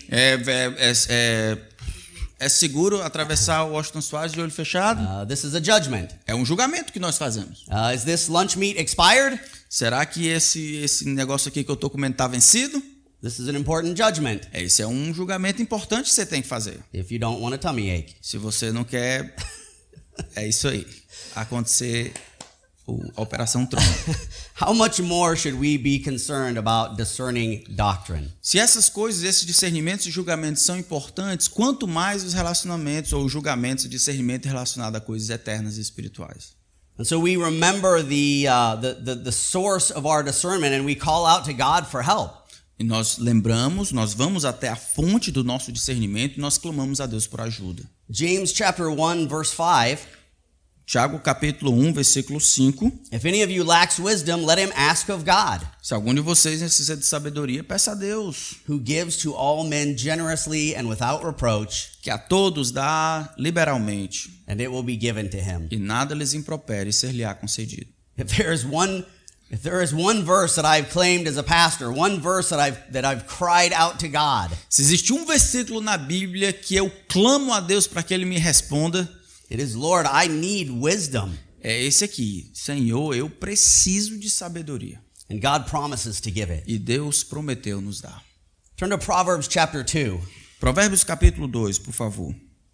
É seguro atravessar o Washington Soares de olho fechado? This is a judgment. É um julgamento que nós fazemos. Is this lunch meat expired? Será que esse negócio aqui que eu estou comendo está vencido? This is an important judgment. Esse é um julgamento importante que você tem que fazer. If you don't want a tummy ache. Se você não quer, é isso aí. Acontecer a Operação Tron. How much more should we be concerned about discerning doctrine? Se essas coisas, esses discernimentos e julgamentos são importantes, quanto mais os relacionamentos ou julgamentos e discernimento relacionado a coisas eternas e espirituais. And so we remember the source of our discernment and we call out to God for help. E nós lembramos, nós vamos até a fonte do nosso discernimento e nós clamamos a Deus por ajuda. James chapter 1 verse 5. Tiago capítulo 1, versículo 5. If any of you lacks wisdom, let him ask of God, Se algum de vocês necessita de sabedoria, peça a Deus, who gives to all men generously and without reproach, que a todos dá liberalmente, and it will be given to him. e nada lhes impropere, ser-lhe-á concedido. If there is one verse that I've claimed as a pastor, one verse that I've cried out to God, Se existe um versículo na Bíblia que eu clamo a Deus para que Ele me responda, it is, Lord, I need wisdom. é esse aqui. Senhor, eu preciso de sabedoria. And God promises to give it. E Deus prometeu nos dar. Turn to Proverbs chapter 2. Provérbios capítulo 2, por favor.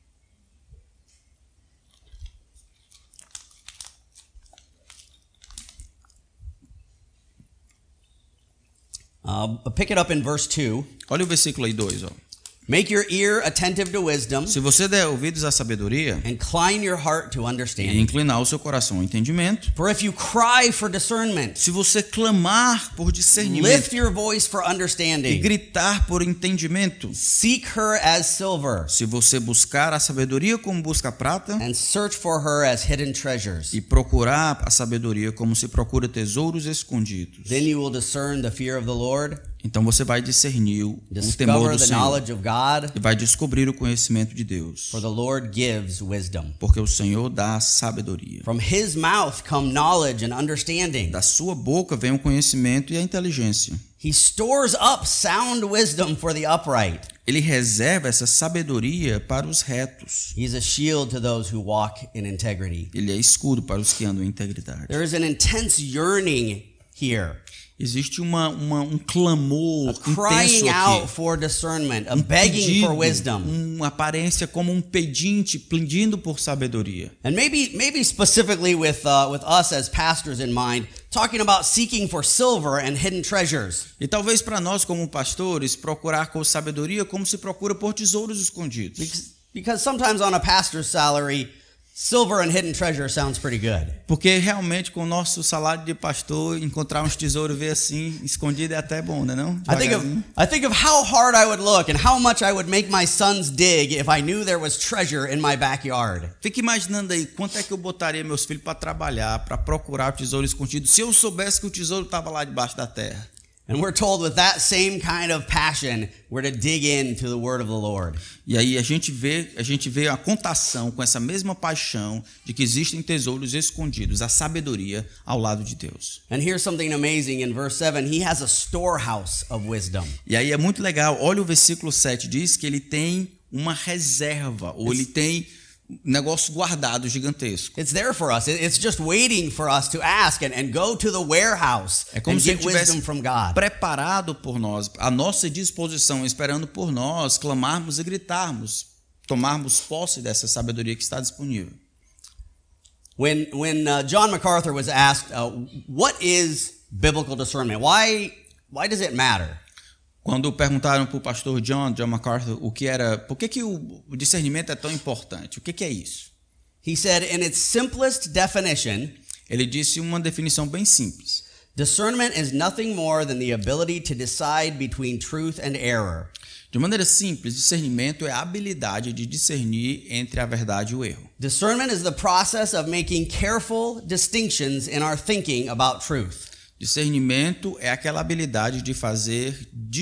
Pick it up in verse 2. Olha o versículo aí 2, ó. Make your ear attentive to wisdom, Se você der ouvidos à sabedoria incline your heart to e understanding. inclinar o seu coração ao entendimento, For if you cry for discernment, se você clamar por lift discernimento your voice for e understanding. gritar por entendimento, Seek her as silver, se você buscar a sabedoria como busca a prata and search for her as hidden treasures. e procurar a sabedoria como se procura tesouros escondidos, Then you will discern the fear of the Lord, então você vai discernir o temor discover do the Senhor knowledge of God, e vai descobrir o conhecimento de Deus, for the Lord gives wisdom. porque o Senhor dá sabedoria. From his mouth come knowledge and understanding. Da sua boca vem o conhecimento e a inteligência. He stores up sound wisdom for the upright. Ele reserva essa sabedoria para os retos. He's a shield to those who walk in integrity. Ele é escudo para os que andam em integridade. There is an intense yearning here, Existe um clamor a intenso crying out aqui. for discernment, a begging for wisdom. Uma aparência como um pedinte pedindo por sabedoria. And maybe specifically with us as pastors in mind, talking about seeking for silver and hidden treasures. E talvez para nós como pastores procurar com sabedoria como se procura por tesouros escondidos. Because sometimes on a pastor's salary, silver and hidden treasure sounds pretty good. Porque realmente com o nosso salário de pastor encontrar uns tesouros ver assim escondido é até bom, né não? I think of how hard I would look and how much I would make my sons dig if I knew there was treasure in my backyard. Fica imaginando aí quanto é que eu botaria meus filhos para trabalhar, para procurar o tesouro escondido, se eu soubesse que o tesouro estava lá debaixo da terra. And we're told with that same kind of passion, we're to dig into the word of the Lord. E aí a gente vê a contação com essa mesma paixão de que existem tesouros escondidos, a sabedoria ao lado de Deus. And here's something amazing in verse 7, he has a storehouse of wisdom. E aí é muito legal, olha o versículo 7, diz que ele tem uma reserva, ou ele tem negócio guardado gigantesco. It's there for us. It's just waiting for us to ask and go to the warehouse É como and se ele get wisdom tivesse from God. preparado por nós, à nossa disposição, esperando por nós, clamarmos e gritarmos, tomarmos posse dessa sabedoria que está disponível. When John MacArthur was asked, what is biblical discernment? Why does it matter? Quando perguntaram para o pastor John MacArthur por que o discernimento é tão importante? O que é isso? He said, in its simplest definition, Ele disse uma definição bem simples. Discernment is nothing more than the ability to decide between truth and error. De maneira simples, discernimento é a habilidade de discernir entre a verdade e o erro. Discernment is the process of making careful distinctions in our thinking about truth. Discernimento é aquela habilidade de fazer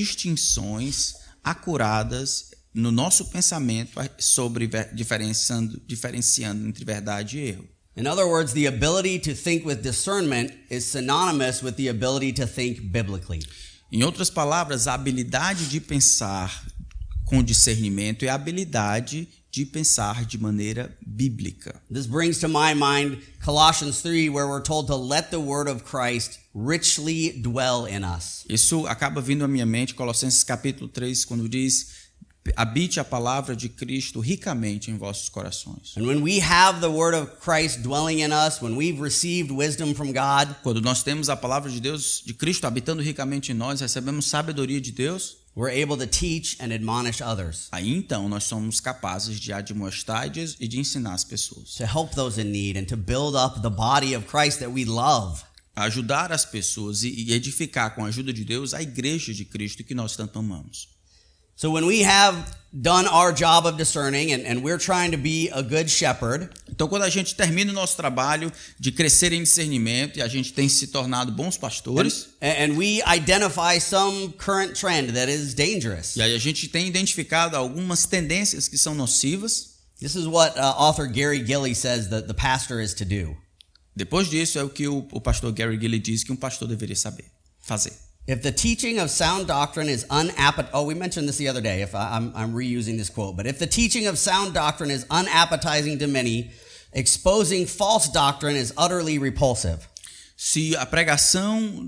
distinções acuradas no nosso pensamento sobre diferenciando entre verdade e erro. In other words, the ability to think with discernment is synonymous with the ability to think biblically. Em outras palavras, a habilidade de pensar com discernimento é a habilidade de pensar de maneira bíblica. This brings to my mind Colossians 3, where we're told to let the word of Christ richly dwell in us. Isso acaba vindo à minha mente, Colossenses capítulo 3, quando diz: habite a palavra de Cristo ricamente em vossos corações. And when we have the word of Christ dwelling in us, when we've received wisdom from God, Quando nós temos a palavra de Deus, de Cristo habitando ricamente em nós, recebemos sabedoria de Deus, we're able to teach and admonish others, aí então nós somos capazes de admoestar e de ensinar as pessoas. to help those in need and to build up the body of Christ that we love. Ajudar as pessoas e edificar com a ajuda de Deus a igreja de Cristo que nós tanto amamos. So when we have done our job of discerning and we're trying to be a good shepherd, Então, quando a gente termina o nosso trabalho de crescer em discernimento e a gente tem se tornado bons pastores, and we identify some current trend that is dangerous. e aí a gente tem identificado algumas tendências que são nocivas, This is what author Gary Gilley says that the pastor is to do. depois disso é o que o pastor Gary Gilley diz que um pastor deveria fazer. If the teaching of sound doctrine is we mentioned this the other day. I'm reusing this quote, but if the teaching of sound doctrine is unappetizing to many, exposing false doctrine is utterly repulsive. Se a pregação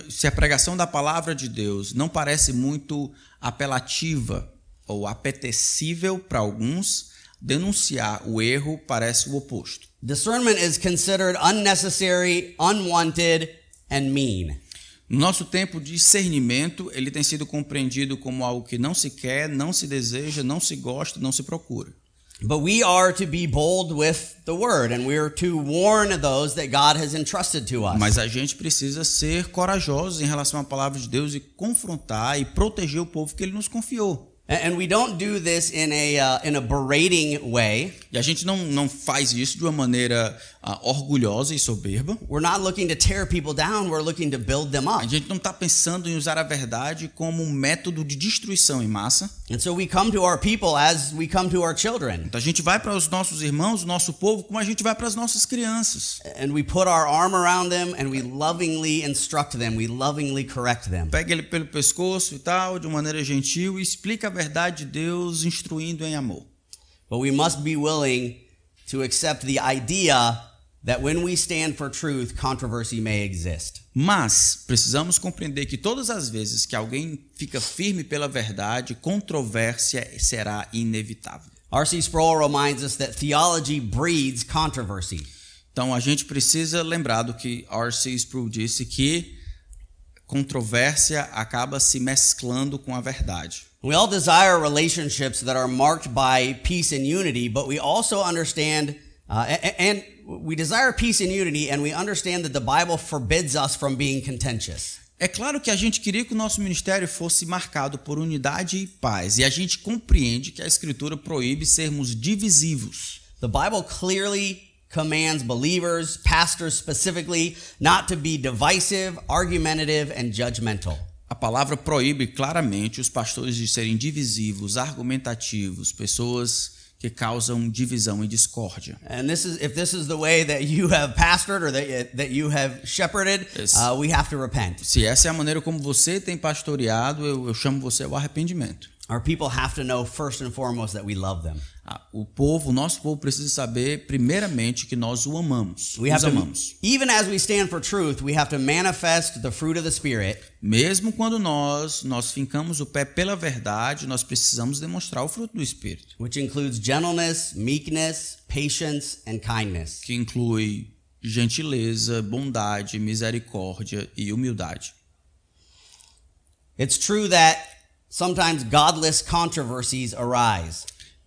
da palavra de Deus não parece muito apelativa ou apetecível para alguns, denunciar o erro parece o oposto. Discernment is considered unnecessary, unwanted, and mean. No nosso tempo, discernimento, ele tem sido compreendido como algo que não se quer, não se deseja, não se gosta, não se procura. But we are to be bold with the word, and we are to warn those that God has entrusted to us. Mas a gente precisa ser corajosos em relação à palavra de Deus e confrontar e proteger o povo que ele nos confiou. And we don't do this in a berating way. E a gente não faz isso de uma maneira orgulhosa e soberba. We're not looking to tear people down, we're looking to build them A up. gente não está pensando em usar a verdade como um método de destruição em massa. And so we come to our people as we come to our children. Então a gente vai para os nossos irmãos, o nosso povo, como a gente vai para as nossas crianças. And we put our arm around them and we lovingly instruct them, we lovingly correct them. Pega ele pelo pescoço e tal, de maneira gentil, e explica a verdade de Deus, instruindo em amor. But we must be willing to accept the idea that when we stand for truth, controversy may exist. Mas precisamos compreender que todas as vezes que alguém fica firme pela verdade, controvérsia será inevitável. R.C. Sproul reminds us that theology breeds controversy. Então a gente precisa lembrar do que R.C. Sproul disse, que controvérsia acaba se mesclando com a verdade. We all desire relationships that are marked by peace and unity, but we also understand, and we desire peace and unity, and we understand that the Bible forbids us from being contentious. É claro que a gente queria que o nosso ministério fosse marcado por unidade e paz, e a gente compreende que a Escritura proíbe sermos divisivos. The Bible clearly commands believers, pastors specifically, not to be divisive, argumentative, and judgmental. A palavra proíbe claramente os pastores de serem divisivos, argumentativos, pessoas que causam divisão e discórdia. And if this is the way that you have pastored or that you have shepherded, we have to repent. Se essa é a maneira como você tem pastoreado, eu chamo você ao arrependimento. Our people have to know first and foremost that we love them. O nosso povo precisa saber primeiramente que nós o amamos. Even as we stand for truth, we have to manifest the fruit of the Spirit. Mesmo quando nós fincamos o pé pela verdade, nós precisamos demonstrar o fruto do Espírito. Which includes gentleness, meekness, patience, and kindness. Que inclui gentileza, bondade, misericórdia e humildade. It's true that sometimes godless controversies arise.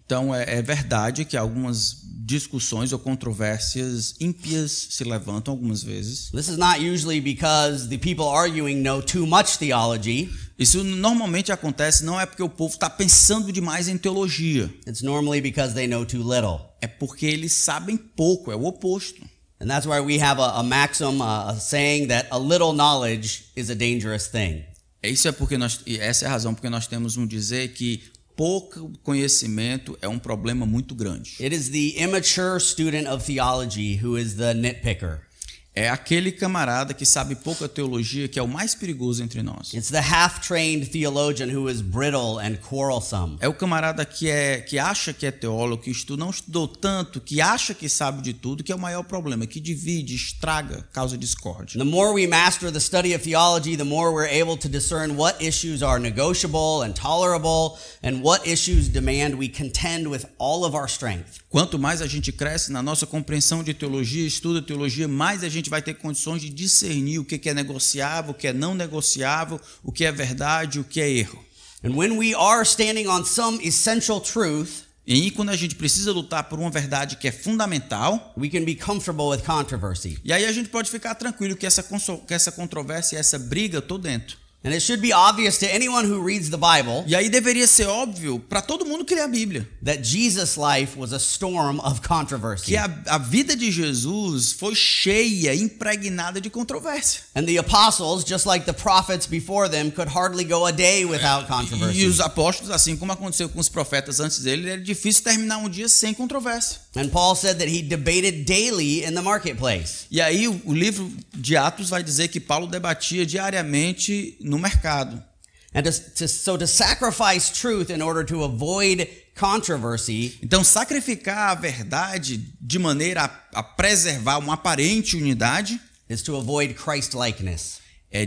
Então é verdade que algumas discussões ou controvérsias ímpias se levantam algumas vezes. This is not usually because the people arguing know too much theology. Isso normalmente acontece não é porque o povo está pensando demais em teologia. It's normally because they know too little. É porque eles sabem pouco, é o oposto. And that's why we have a maxim, a saying that a little knowledge is a dangerous thing. Isso é porque essa é a razão porque nós temos um dizer que pouco conhecimento é um problema muito grande. It is the immature student of theology who is the nitpicker. É aquele camarada que sabe pouca teologia que é o mais perigoso entre nós. It's the half-trained theologian who is brittle and quarrelsome. É o camarada que acha que é teólogo, que não estudou tanto, que acha que sabe de tudo, que é o maior problema, que divide, estraga, causa discórdia. The more we master the study of theology, the more we're able to discern what issues are negotiable and tolerable and what issues demand we contend with all of our strength. Quanto mais a gente cresce na nossa compreensão de teologia, estuda teologia, mais a gente vai ter condições de discernir o que é negociável, o que é não negociável, o que é verdade, o que é erro. And when we are standing on some essential truth, E quando a gente precisa lutar por uma verdade que é fundamental, we can be comfortable with controversy. e aí a gente pode ficar tranquilo que essa controvérsia, essa briga, eu tô dentro. And it should be obvious to anyone who reads the Bible E aí deveria ser óbvio para todo mundo que lê a Bíblia that Jesus' life was a storm of controversy. que a vida de Jesus foi cheia, impregnada de controvérsia. And the apostles, just like the prophets before them, could hardly go a day without E controversy. os apóstolos, assim como aconteceu com os profetas antes dele, era difícil terminar um dia sem controvérsia. And Paul said that he debated daily in the marketplace. E aí o livro de Atos vai dizer que Paulo debatia diariamente no mercado. And to sacrifice truth in order to avoid controversy Então, sacrificar a verdade de maneira a preservar uma aparente unidade is to avoid Christ-likeness.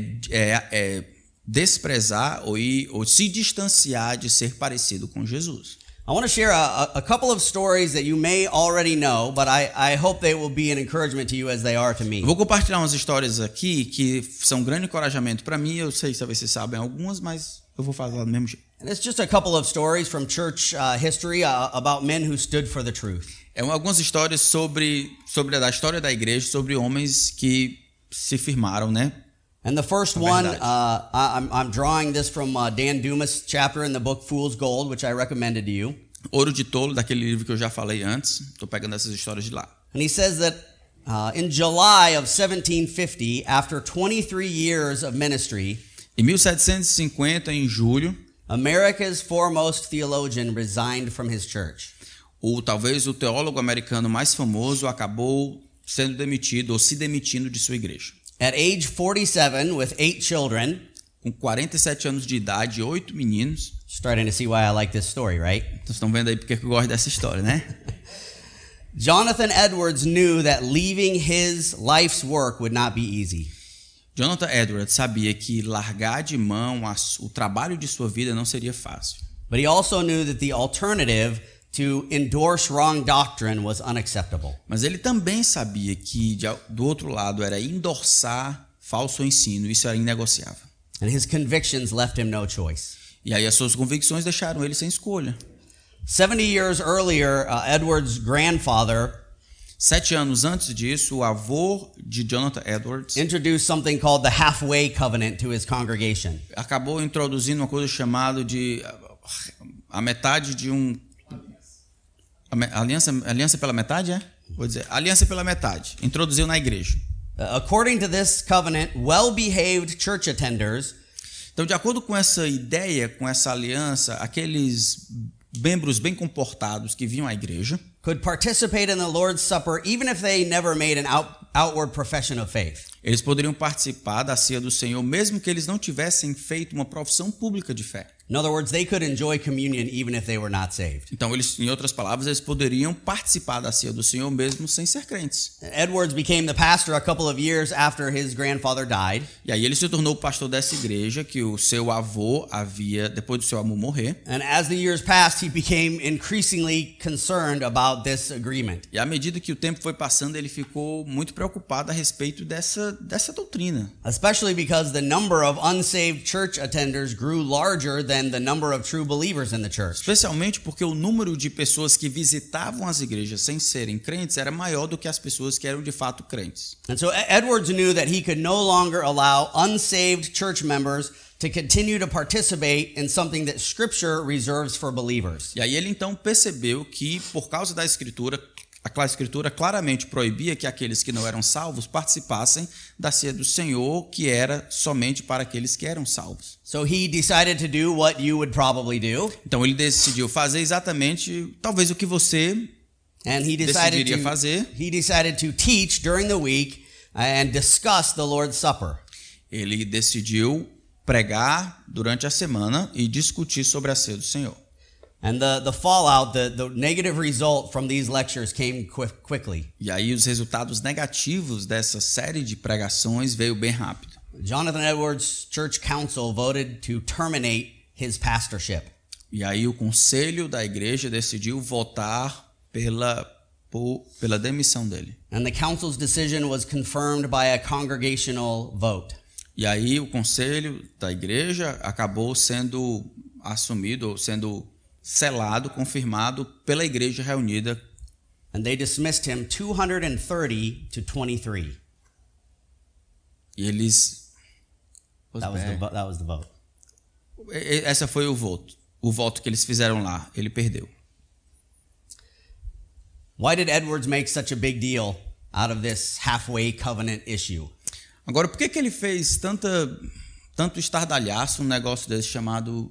é desprezar ou se distanciar de ser parecido com Jesus. I want to share a couple of stories that you may already know, but I hope they will be an encouragement to you as they are to me. Eu vou compartilhar umas histórias aqui que são um grande encorajamento para mim. Eu sei que vocês sabem algumas, mas eu vou falar do mesmo jeito. And it's just a couple of stories from church history about men who stood for the truth. Algumas histórias sobre a história da igreja, sobre homens que se firmaram, né? And the first one, I'm drawing this from Dan Dumas' chapter in the book Fool's Gold, which I recommended to you. Ouro de Tolo, daquele livro que eu já falei antes. Estou pegando essas histórias de lá. And he says that in July of 1750, after 23 years of ministry, Em 1750, em julho, America's foremost theologian resigned from his church. talvez o teólogo americano mais famoso acabou sendo demitido ou se demitindo de sua igreja. At age 47, with 8 children, Com 47 anos de idade, 8 meninos. starting to see why I like this story, right? Vocês estão vendo aí porque eu gosto dessa história, né? Jonathan Edwards knew that leaving his life's work would not be easy. Jonathan Edwards sabia que largar de mão o trabalho de sua vida não seria fácil. But he also knew that the alternative to endorse wrong doctrine was unacceptable. Mas ele também sabia que do outro lado era endossar falso ensino, isso era inegociável. And his convictions left him no choice. E aí as suas convicções deixaram ele sem escolha. 70 years earlier, Edwards' grandfather 7 anos antes disso, o avô de Jonathan Edwards introduced something called the halfway covenant to his congregation. acabou introduzindo uma coisa chamada de a metade de aliança pela metade, é? Vou dizer, aliança pela metade. Introduziu na igreja. According to this covenant, well-behaved church attenders Então, de acordo com essa ideia, com essa aliança, aqueles membros bem comportados que vinham à igreja could participate in the Lord's Supper even if they never made an outward profession of faith. eles poderiam participar da ceia do Senhor, mesmo que eles não tivessem feito uma profissão pública de fé. In other words, they could enjoy communion even if they were not saved. Então, em outras palavras, eles poderiam participar da ceia do Senhor mesmo sem ser crentes. Edwards became the pastor a couple of years after his grandfather died. E aí ele se tornou o pastor dessa igreja que o seu avô havia, depois do seu avô morrer. And as the years passed, he became increasingly concerned about this agreement. E à medida que o tempo foi passando, ele ficou muito preocupado a respeito dessa doutrina. Especially because the number of unsaved church attenders grew larger than than the number of true believers in the church. Especialmente porque o número de pessoas que visitavam as igrejas sem serem crentes era maior do que as pessoas que eram de fato crentes. And so Edwards knew that he could no longer allow unsaved church members to continue to participate in something that Scripture reserves for believers. E aí ele então percebeu que, por causa da Escritura, a Escritura claramente proibia que aqueles que não eram salvos participassem da ceia do Senhor, que era somente para aqueles que eram salvos. So he decided to do what you would probably do. Então ele decidiu fazer exatamente, talvez o que você And decidiria fazer. he decided to teach during the week and discuss the Lord's Supper. Ele decidiu pregar durante a semana e discutir sobre a ceia do Senhor. And the fallout, the negative result from these lectures came quickly. E aí os resultados negativos dessa série de pregações veio bem rápido. Jonathan Edwards' church council voted to terminate his pastorship. E aí o conselho da igreja decidiu votar pela demissão dele. And the council's decision was confirmed by a congregational vote. E aí o conselho da igreja acabou sendo assumido, ou sendo selado, confirmado pela igreja reunida. And they dismissed him 230 to 23. E eles... That was the vote. Essa foi o voto que eles fizeram lá. Ele perdeu. Why did Edwards make such a big deal out of this halfway covenant issue? Agora, por que ele fez tanto estardalhaço um negócio desse chamado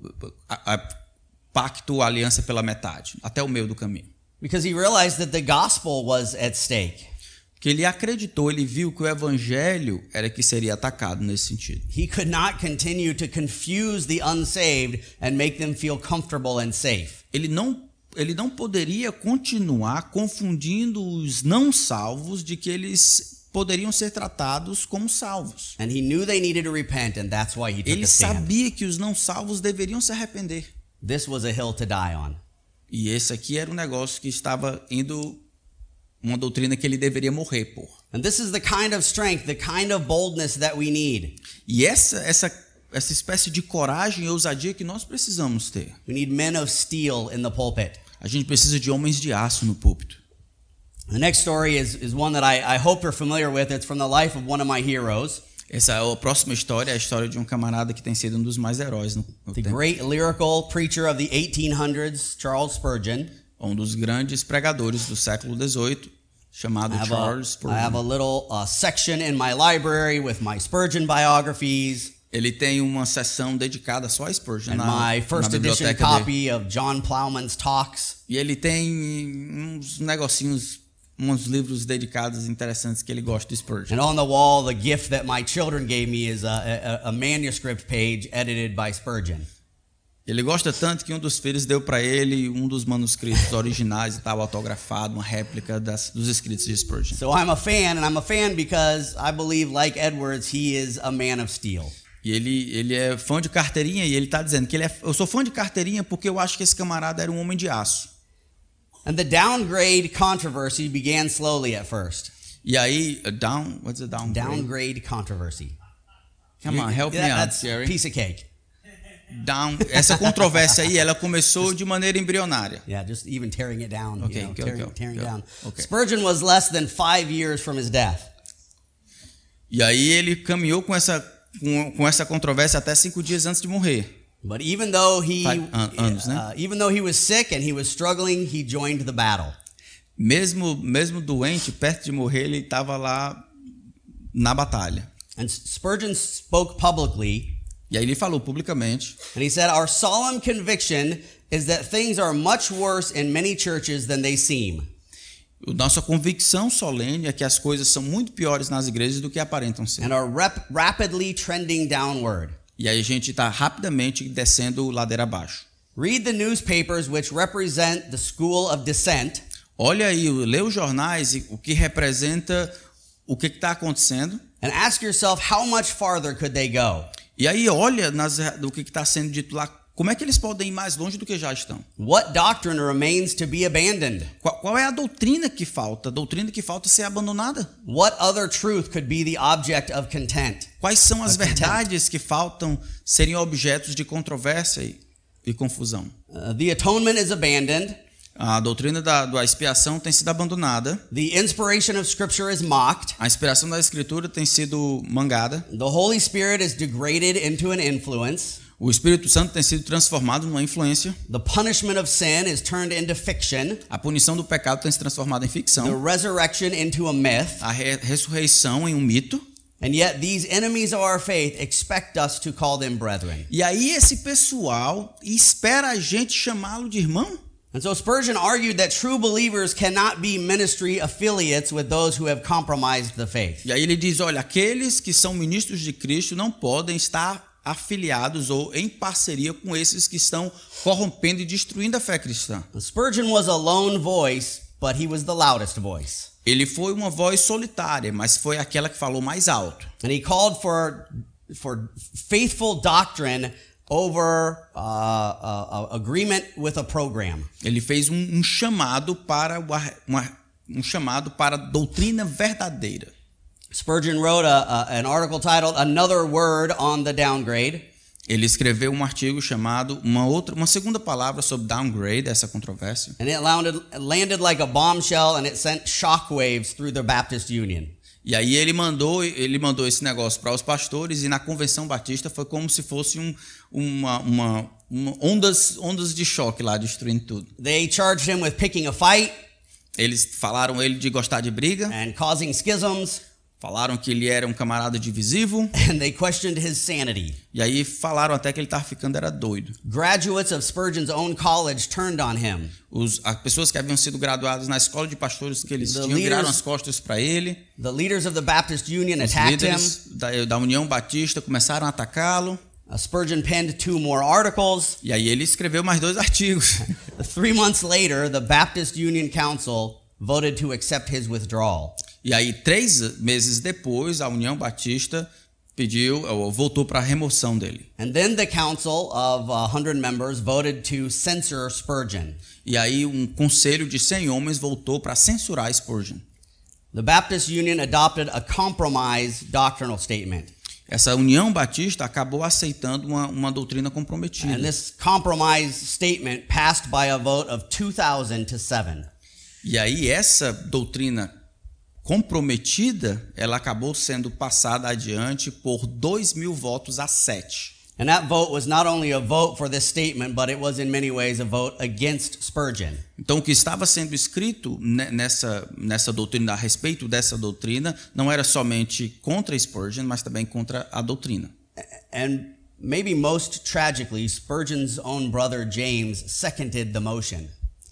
pacto, aliança pela metade, até o meio do caminho? Because he realized that the gospel was at stake. Porque ele acreditou, ele viu que o evangelho era que seria atacado nesse sentido. He could not continue to confuse the unsaved and make them feel comfortable and safe. Ele não poderia continuar confundindo os não salvos de que eles poderiam ser tratados como salvos. And he knew they needed to repent, and that's why he took Ele a stand. sabia que os não salvos deveriam se arrepender. This was a hill to die on. E esse aqui era um negócio que estava indo, uma doutrina que ele deveria morrer por. And this is the kind of strength, the kind of boldness that we need. E essa espécie de coragem e ousadia que nós precisamos ter. We need men of steel in the pulpit. A gente precisa de homens de aço no púlpito. The next story is one that I hope you're familiar with. It's from the life of one of my heroes. Essa é a próxima história, é a história de um camarada que tem sido um dos mais heróis no The tempo. great lyrical preacher of the 1800s, Charles Spurgeon. Um dos grandes pregadores do século XVIII, chamado Charles I have a Spurgeon. little section in my library with my Spurgeon biographies. Ele tem uma seção dedicada só a Spurgeon And na my first edition biblioteca dele. copy of John Plowman's talks. E ele tem uns negocinhos, uns livros dedicados interessantes que ele gosta de Spurgeon. And on the wall, the gift that my children gave me is a manuscript page edited by Spurgeon. Ele gosta tanto que um dos filhos deu para ele um dos manuscritos originais e estava autografado, uma réplica dos escritos de Spurgeon. So I'm a fan, and I'm a fan because I believe, like Edwards, he is a man of steel. E ele é fã de carteirinha e ele está dizendo que eu sou fã de carteirinha porque eu acho que esse camarada era um homem de aço. And the downgrade controversy began slowly at first. E aí, what's a downgrade? Downgrade controversy. Come on, help me out, That's Jerry. piece of cake. Essa controvérsia aí, ela começou de maneira embrionária. Yeah, just even tearing it down. Okay, you know, go. tearing down. Okay. Spurgeon was less than 5 years from his death. E aí ele caminhou com essa controvérsia até 5 dias antes de morrer. But even though anos, né? even though he was sick and he was struggling, he joined the battle. Mesmo doente, perto de morrer, ele estava lá na batalha. And Spurgeon spoke publicly. E aí ele falou publicamente. And he said, "Our solemn conviction is that things are much worse in many churches than they seem." Nossa convicção solene é que as coisas são muito piores nas igrejas do que aparentam ser. And are rapidly trending downward. E aí a gente está rapidamente descendo ladeira abaixo. Read the newspapers which represent the school of dissent. Olha aí, lê os jornais e o que representa o que está acontecendo. And ask yourself, how much farther could they go? E aí olha do que está sendo dito lá, como é que eles podem ir mais longe do que já estão? What doctrine remains to be abandoned? Qual é a doutrina que falta? A doutrina que falta ser abandonada? What other truth could be the object of content? Quais são as verdades que faltam serem objetos de controvérsia? e confusão. The atonement is abandoned. A doutrina da expiação tem sido abandonada. The inspiration of Scripture is mocked. A inspiração da Escritura tem sido mangada. The Holy Spirit is degraded into an influence. O Espírito Santo tem sido transformado numa influência. The punishment of sin is turned into fiction. A punição do pecado tem se transformado em The ficção. resurrection into a myth. A ressurreição em um mito. And yet these enemies of our faith expect us to call them brethren. E aí esse pessoal espera a gente chamá-lo de irmão? And so Spurgeon argued that true believers cannot be ministry affiliates with those who have compromised the faith. E aí ele diz, olha, aqueles que são ministros de Cristo não podem estar afiliados ou em parceria com esses que estão corrompendo e destruindo a fé cristã. Spurgeon was a lone voice, but he was the loudest voice. Ele foi uma voz solitária, mas foi aquela que falou mais alto. And he called for faithful doctrine over agreement with a program. Ele fez um chamado para um chamado para doutrina verdadeira. Spurgeon wrote an article titled "Another Word on the Downgrade." Ele escreveu um artigo chamado uma segunda palavra sobre downgrade, essa controvérsia. And it landed like a bombshell, and it sent shockwaves through the Baptist Union. E aí ele mandou esse negócio para os pastores, e na convenção batista foi como se fosse ondas de choque lá, destruindo tudo. They charged him with picking a fight. Eles falaram ele de gostar de briga. And causing schisms. Falaram que ele era um camarada divisivo. And they questioned his sanity. E aí falaram até que ele estava ficando doido. Graduates of Spurgeon's own college turned on him. As pessoas que haviam sido graduadas na escola de pastores que eles tinham viraram as costas para ele. The leaders of the Baptist Union attacked him. Os líderes da União Batista começaram a atacá-lo. Spurgeon penned 2 more articles. E aí ele escreveu mais 2 artigos. 3 months later, the Baptist Union Council voted to accept his withdrawal. E aí 3 meses depois, a União Batista voltou para a remoção dele. And then the council of 100 members voted to censor Spurgeon. E aí um conselho de 100 homens voltou para censurar Spurgeon. The Baptist Union adopted a compromise doctrinal statement. Essa União Batista acabou aceitando uma doutrina comprometida. And this compromise statement passed by a vote of 2,000-7. E aí essa doutrina comprometida, ela acabou sendo passada adiante por 2.000 votos a 7. And that vote was not only a vote for this statement, but it was in many ways a vote against Spurgeon. Então o que estava sendo escrito nessa doutrina, a respeito dessa doutrina, não era somente contra Spurgeon, mas também contra a doutrina. And maybe most tragically, Spurgeon's own brother James seconded the motion.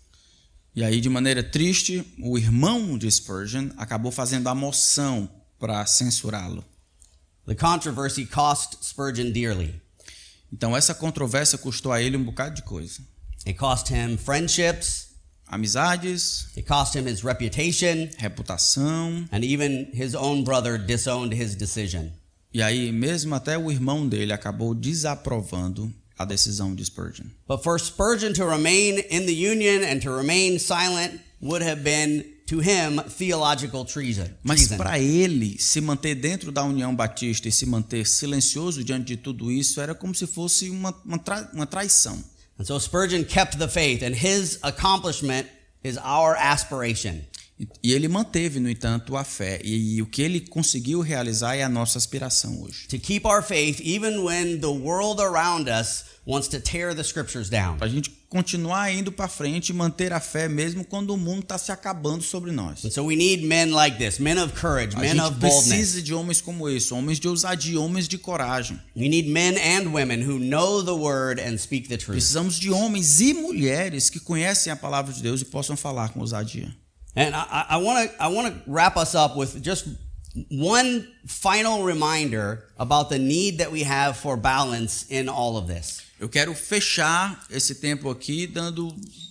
E aí, de maneira triste, o irmão de Spurgeon acabou fazendo a moção para censurá-lo. The controversy cost Spurgeon dearly. Então, essa controvérsia custou a ele um bocado de coisa. It cost him friendships. Amizades. It cost him his reputation. Reputação. And even his own brother disowned his decision. E aí, mesmo até o irmão dele acabou desaprovando a decisão de Spurgeon. But for Spurgeon to remain in the union and to remain silent would have been, to him, theological treason. Mas para ele se manter dentro da União Batista e se manter silencioso diante de tudo isso era como se fosse uma traição. And so Spurgeon kept the faith, and his accomplishment is our aspiration. E ele manteve, no entanto, a fé. E o que ele conseguiu realizar é a nossa aspiração hoje. To keep our faith even when the world around us wants to tear the scriptures down. Para a gente continuar indo para frente e manter a fé mesmo quando o mundo está se acabando sobre nós. And so we need men like this, men of courage, men of boldness. A gente precisa de homens como esse, homens de ousadia, homens de coragem. We need men and women who know the word and speak the truth. Precisamos de homens e mulheres que conhecem a palavra de Deus e possam falar com ousadia. And I want to wrap us up with just one final reminder about the need that we have for balance in all of this. Eu quero fechar esse tempo aqui dando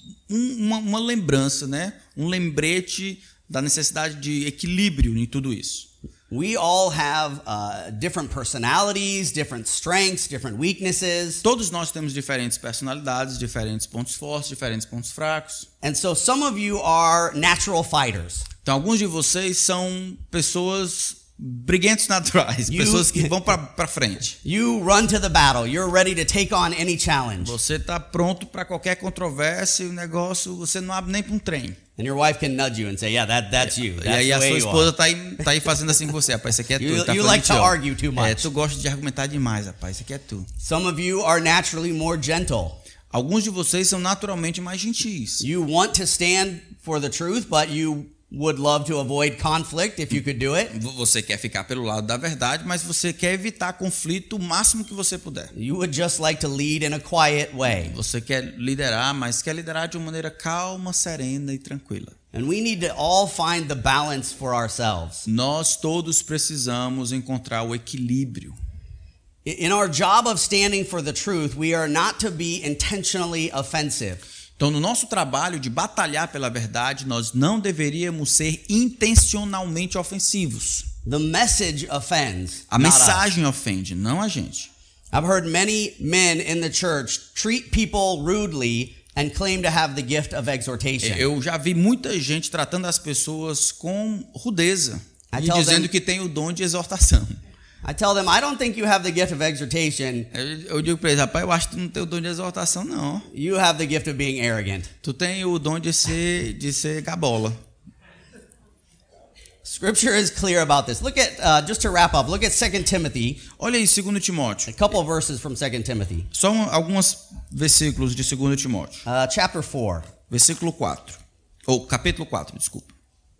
uma lembrança, né? Um lembrete da necessidade de equilíbrio em tudo isso. We all have different personalities, different strengths, different weaknesses. Todos nós temos diferentes personalidades, diferentes pontos fortes, diferentes pontos fracos. And so some of you are natural fighters. Então alguns de vocês são pessoas briguentos naturais, pessoas que vão para frente. You run to the battle. You're ready to take on any challenge. Você está pronto para qualquer controvérsia, o negócio, você não abre nem para um trem. And your wife can nudge you and say, "Yeah, that's you. That's E aí the a way sua you esposa are." tá aí fazendo assim com você, rapaz, isso aqui é tu. You Tá like to falando, argue too much. tu gosta de argumentar demais, rapaz, isso aqui é tu. Some of you are naturally more gentle. Alguns de vocês são naturalmente mais gentis. You want to stand for the truth, but you would love to avoid conflict if you could do it. Você quer ficar pelo lado da verdade, mas você quer evitar conflito o máximo que você puder. You would just like to lead in a quiet way. Você quer liderar, mas quer liderar de uma maneira calma, serena e tranquila. And we need to all find the balance for ourselves. Nós todos precisamos encontrar o equilíbrio. In our job of standing for the truth, we are not to be intentionally offensive. Então, no nosso trabalho de batalhar pela verdade, nós não deveríamos ser intencionalmente ofensivos. The message offends. A not us. mensagem ofende, não a gente. I've heard many men in the church treat people rudely and claim to have the gift of exhortation. Eu já vi muita gente tratando as pessoas com rudeza e dizendo que tem o dom de exortação. I tell them, I don't think you have the gift of exhortation. Eu digo para eles, rapaz, eu acho que tu não tem o dom de exortação, não. You have the gift of being arrogant. Tu tem o dom de ser gabola. Scripture is clear about this. Look at, just to wrap up, look at 2 Timothy, Olha aí, 2 Timóteo. a couple of verses from 2 Timothy. Só alguns versículos de 2 Timóteo. Chapter 4. Versículo 4. Ou capítulo 4, desculpa.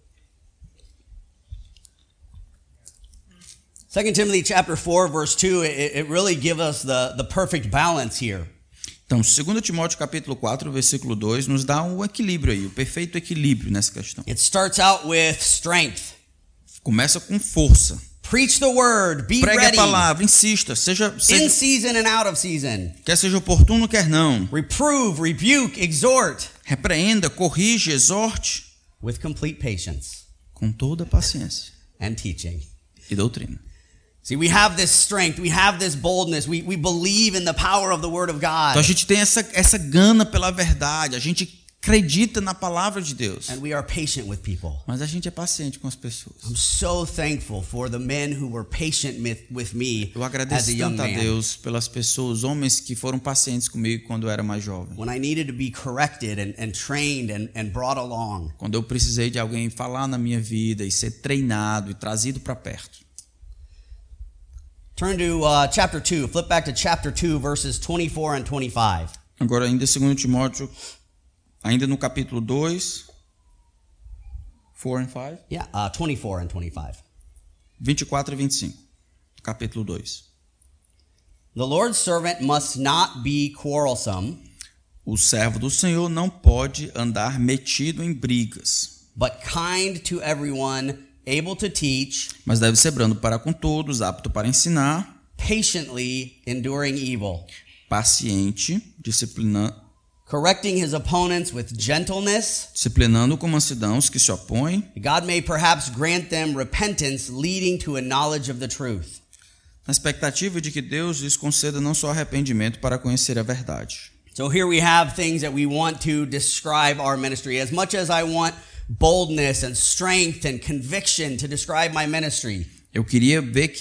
2 Timothy chapter 4, verse 2, it really gives us the perfect balance here. Então, 2 Timóteo capítulo 4, versículo 2, nos dá um equilíbrio aí, o perfeito equilíbrio nessa questão. It starts out with strength. Começa com força. Preach the word, be Pregue ready, a palavra, insista, in season and out of season. quer seja oportuno, quer não. Reprove, rebuke, exhort, Repreenda, corrige, exorte, with complete patience com toda a paciência and teaching. e doutrina. See, we have this strength, we have this boldness, we believe in the power of the word of God. Então a gente tem essa gana pela verdade, a gente acredita na palavra de Deus. And we are patient with people. Mas a gente é paciente com as pessoas. I'm so thankful for the men who were patient with me Eu as a agradeço young tanto a man. Deus pelas pessoas, homens que foram pacientes comigo quando eu era mais jovem. When I needed to be corrected and trained and brought along. Quando eu precisei de alguém falar na minha vida e ser treinado e trazido para perto. Turn to chapter 2. Flip back to chapter 2, verses 24 and 25. Agora, ainda 2 Timóteo, ainda no capítulo 2, 4 and 5? Yeah, 24 and 25. 24 e 25, capítulo 2. The Lord's servant must not be quarrelsome, O servo do Senhor não pode andar metido em brigas, but kind to everyone, able to teach, mas deve ser brando para com todos, apto para ensinar, patiently enduring evil, paciente, correcting his opponents with gentleness. disciplinando com mansidão os que se opõem, God may perhaps grant them repentance leading to a knowledge of the truth. na expectativa de que Deus lhes conceda não só arrependimento para conhecer a verdade. So here we have things that we want to describe our ministry. As much as I want boldness and strength and conviction to describe my ministry, Eu queria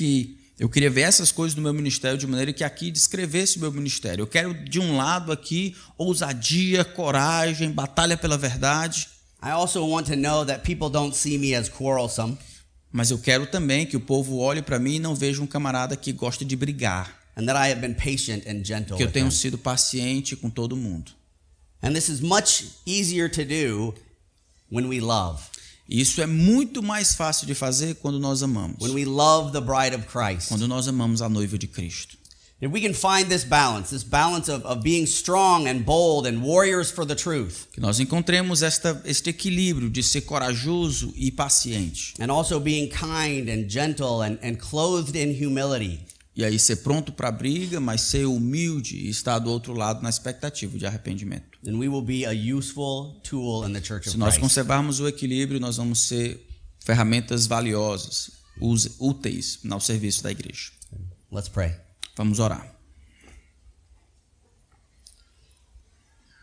ver essas coisas no meu ministério de maneira que aqui descrevesse o meu ministério. Eu quero, de um lado aqui, ousadia, coragem, batalha pela verdade. I also want to know that people don't see me as quarrelsome, Mas eu quero também que o povo olhe para mim e não veja um camarada que gosta de brigar. and that I have been patient and gentle Que eu with tenho them. sido paciente com todo mundo. And this is much easier to do when we love. E isso é muito mais fácil de fazer quando nós amamos. When we love the bride of Christ. Quando nós amamos a noiva de Cristo. If we can find this balance of being strong and bold and warriors for the truth, Que nós encontremos este equilíbrio de ser corajoso e paciente. and also being kind and gentle and clothed in humility, E aí ser pronto para a briga, mas ser humilde e estar do outro lado na expectativa de arrependimento. then we will be a useful tool in the church of Se nós Christ. conservarmos o equilíbrio, nós vamos ser ferramentas valiosas, úteis ao serviço da igreja. Let's pray. Vamos orar.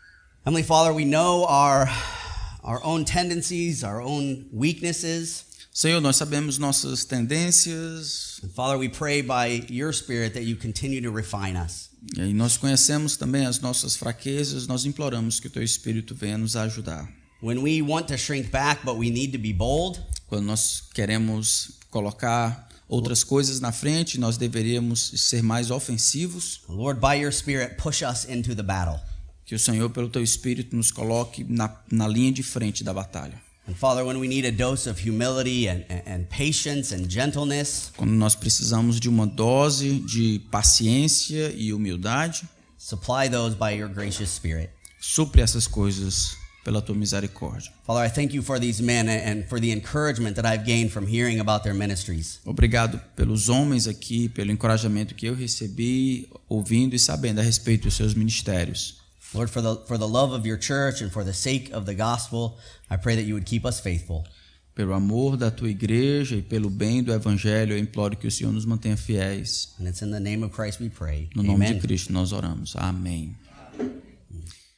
Heavenly Father, we know our own tendencies, our own weaknesses. Senhor, nós sabemos nossas tendências. And Father, we pray by your Spirit that you continue to refine us. E aí nós conhecemos também as nossas fraquezas, nós imploramos que o teu Espírito venha nos ajudar. When we want to shrink back, but we need to be bold, Quando nós queremos colocar outras coisas na frente, nós deveríamos ser mais ofensivos. Lord, by your Spirit, push us into the battle. Que o Senhor, pelo teu Espírito, nos coloque na linha de frente da batalha. And Father, when we need a dose of humility and patience and gentleness, Quando nós precisamos de uma dose de paciência e humildade, supply those by your gracious Spirit. supre essas coisas pela tua misericórdia. Father, I thank you for these men and for the encouragement that I've gained from hearing about their ministries. Obrigado pelos homens aqui, pelo encorajamento que eu recebi, ouvindo e sabendo a respeito dos seus ministérios. Lord, for the love of your church and for the sake of the gospel, I pray that you would keep us faithful. Pelo amor da tua igreja e pelo bem do evangelho, eu imploro que o Senhor nos mantenha fiéis. And it's in the name of Christ we pray. No nome Amen. de Cristo nós oramos. Amém.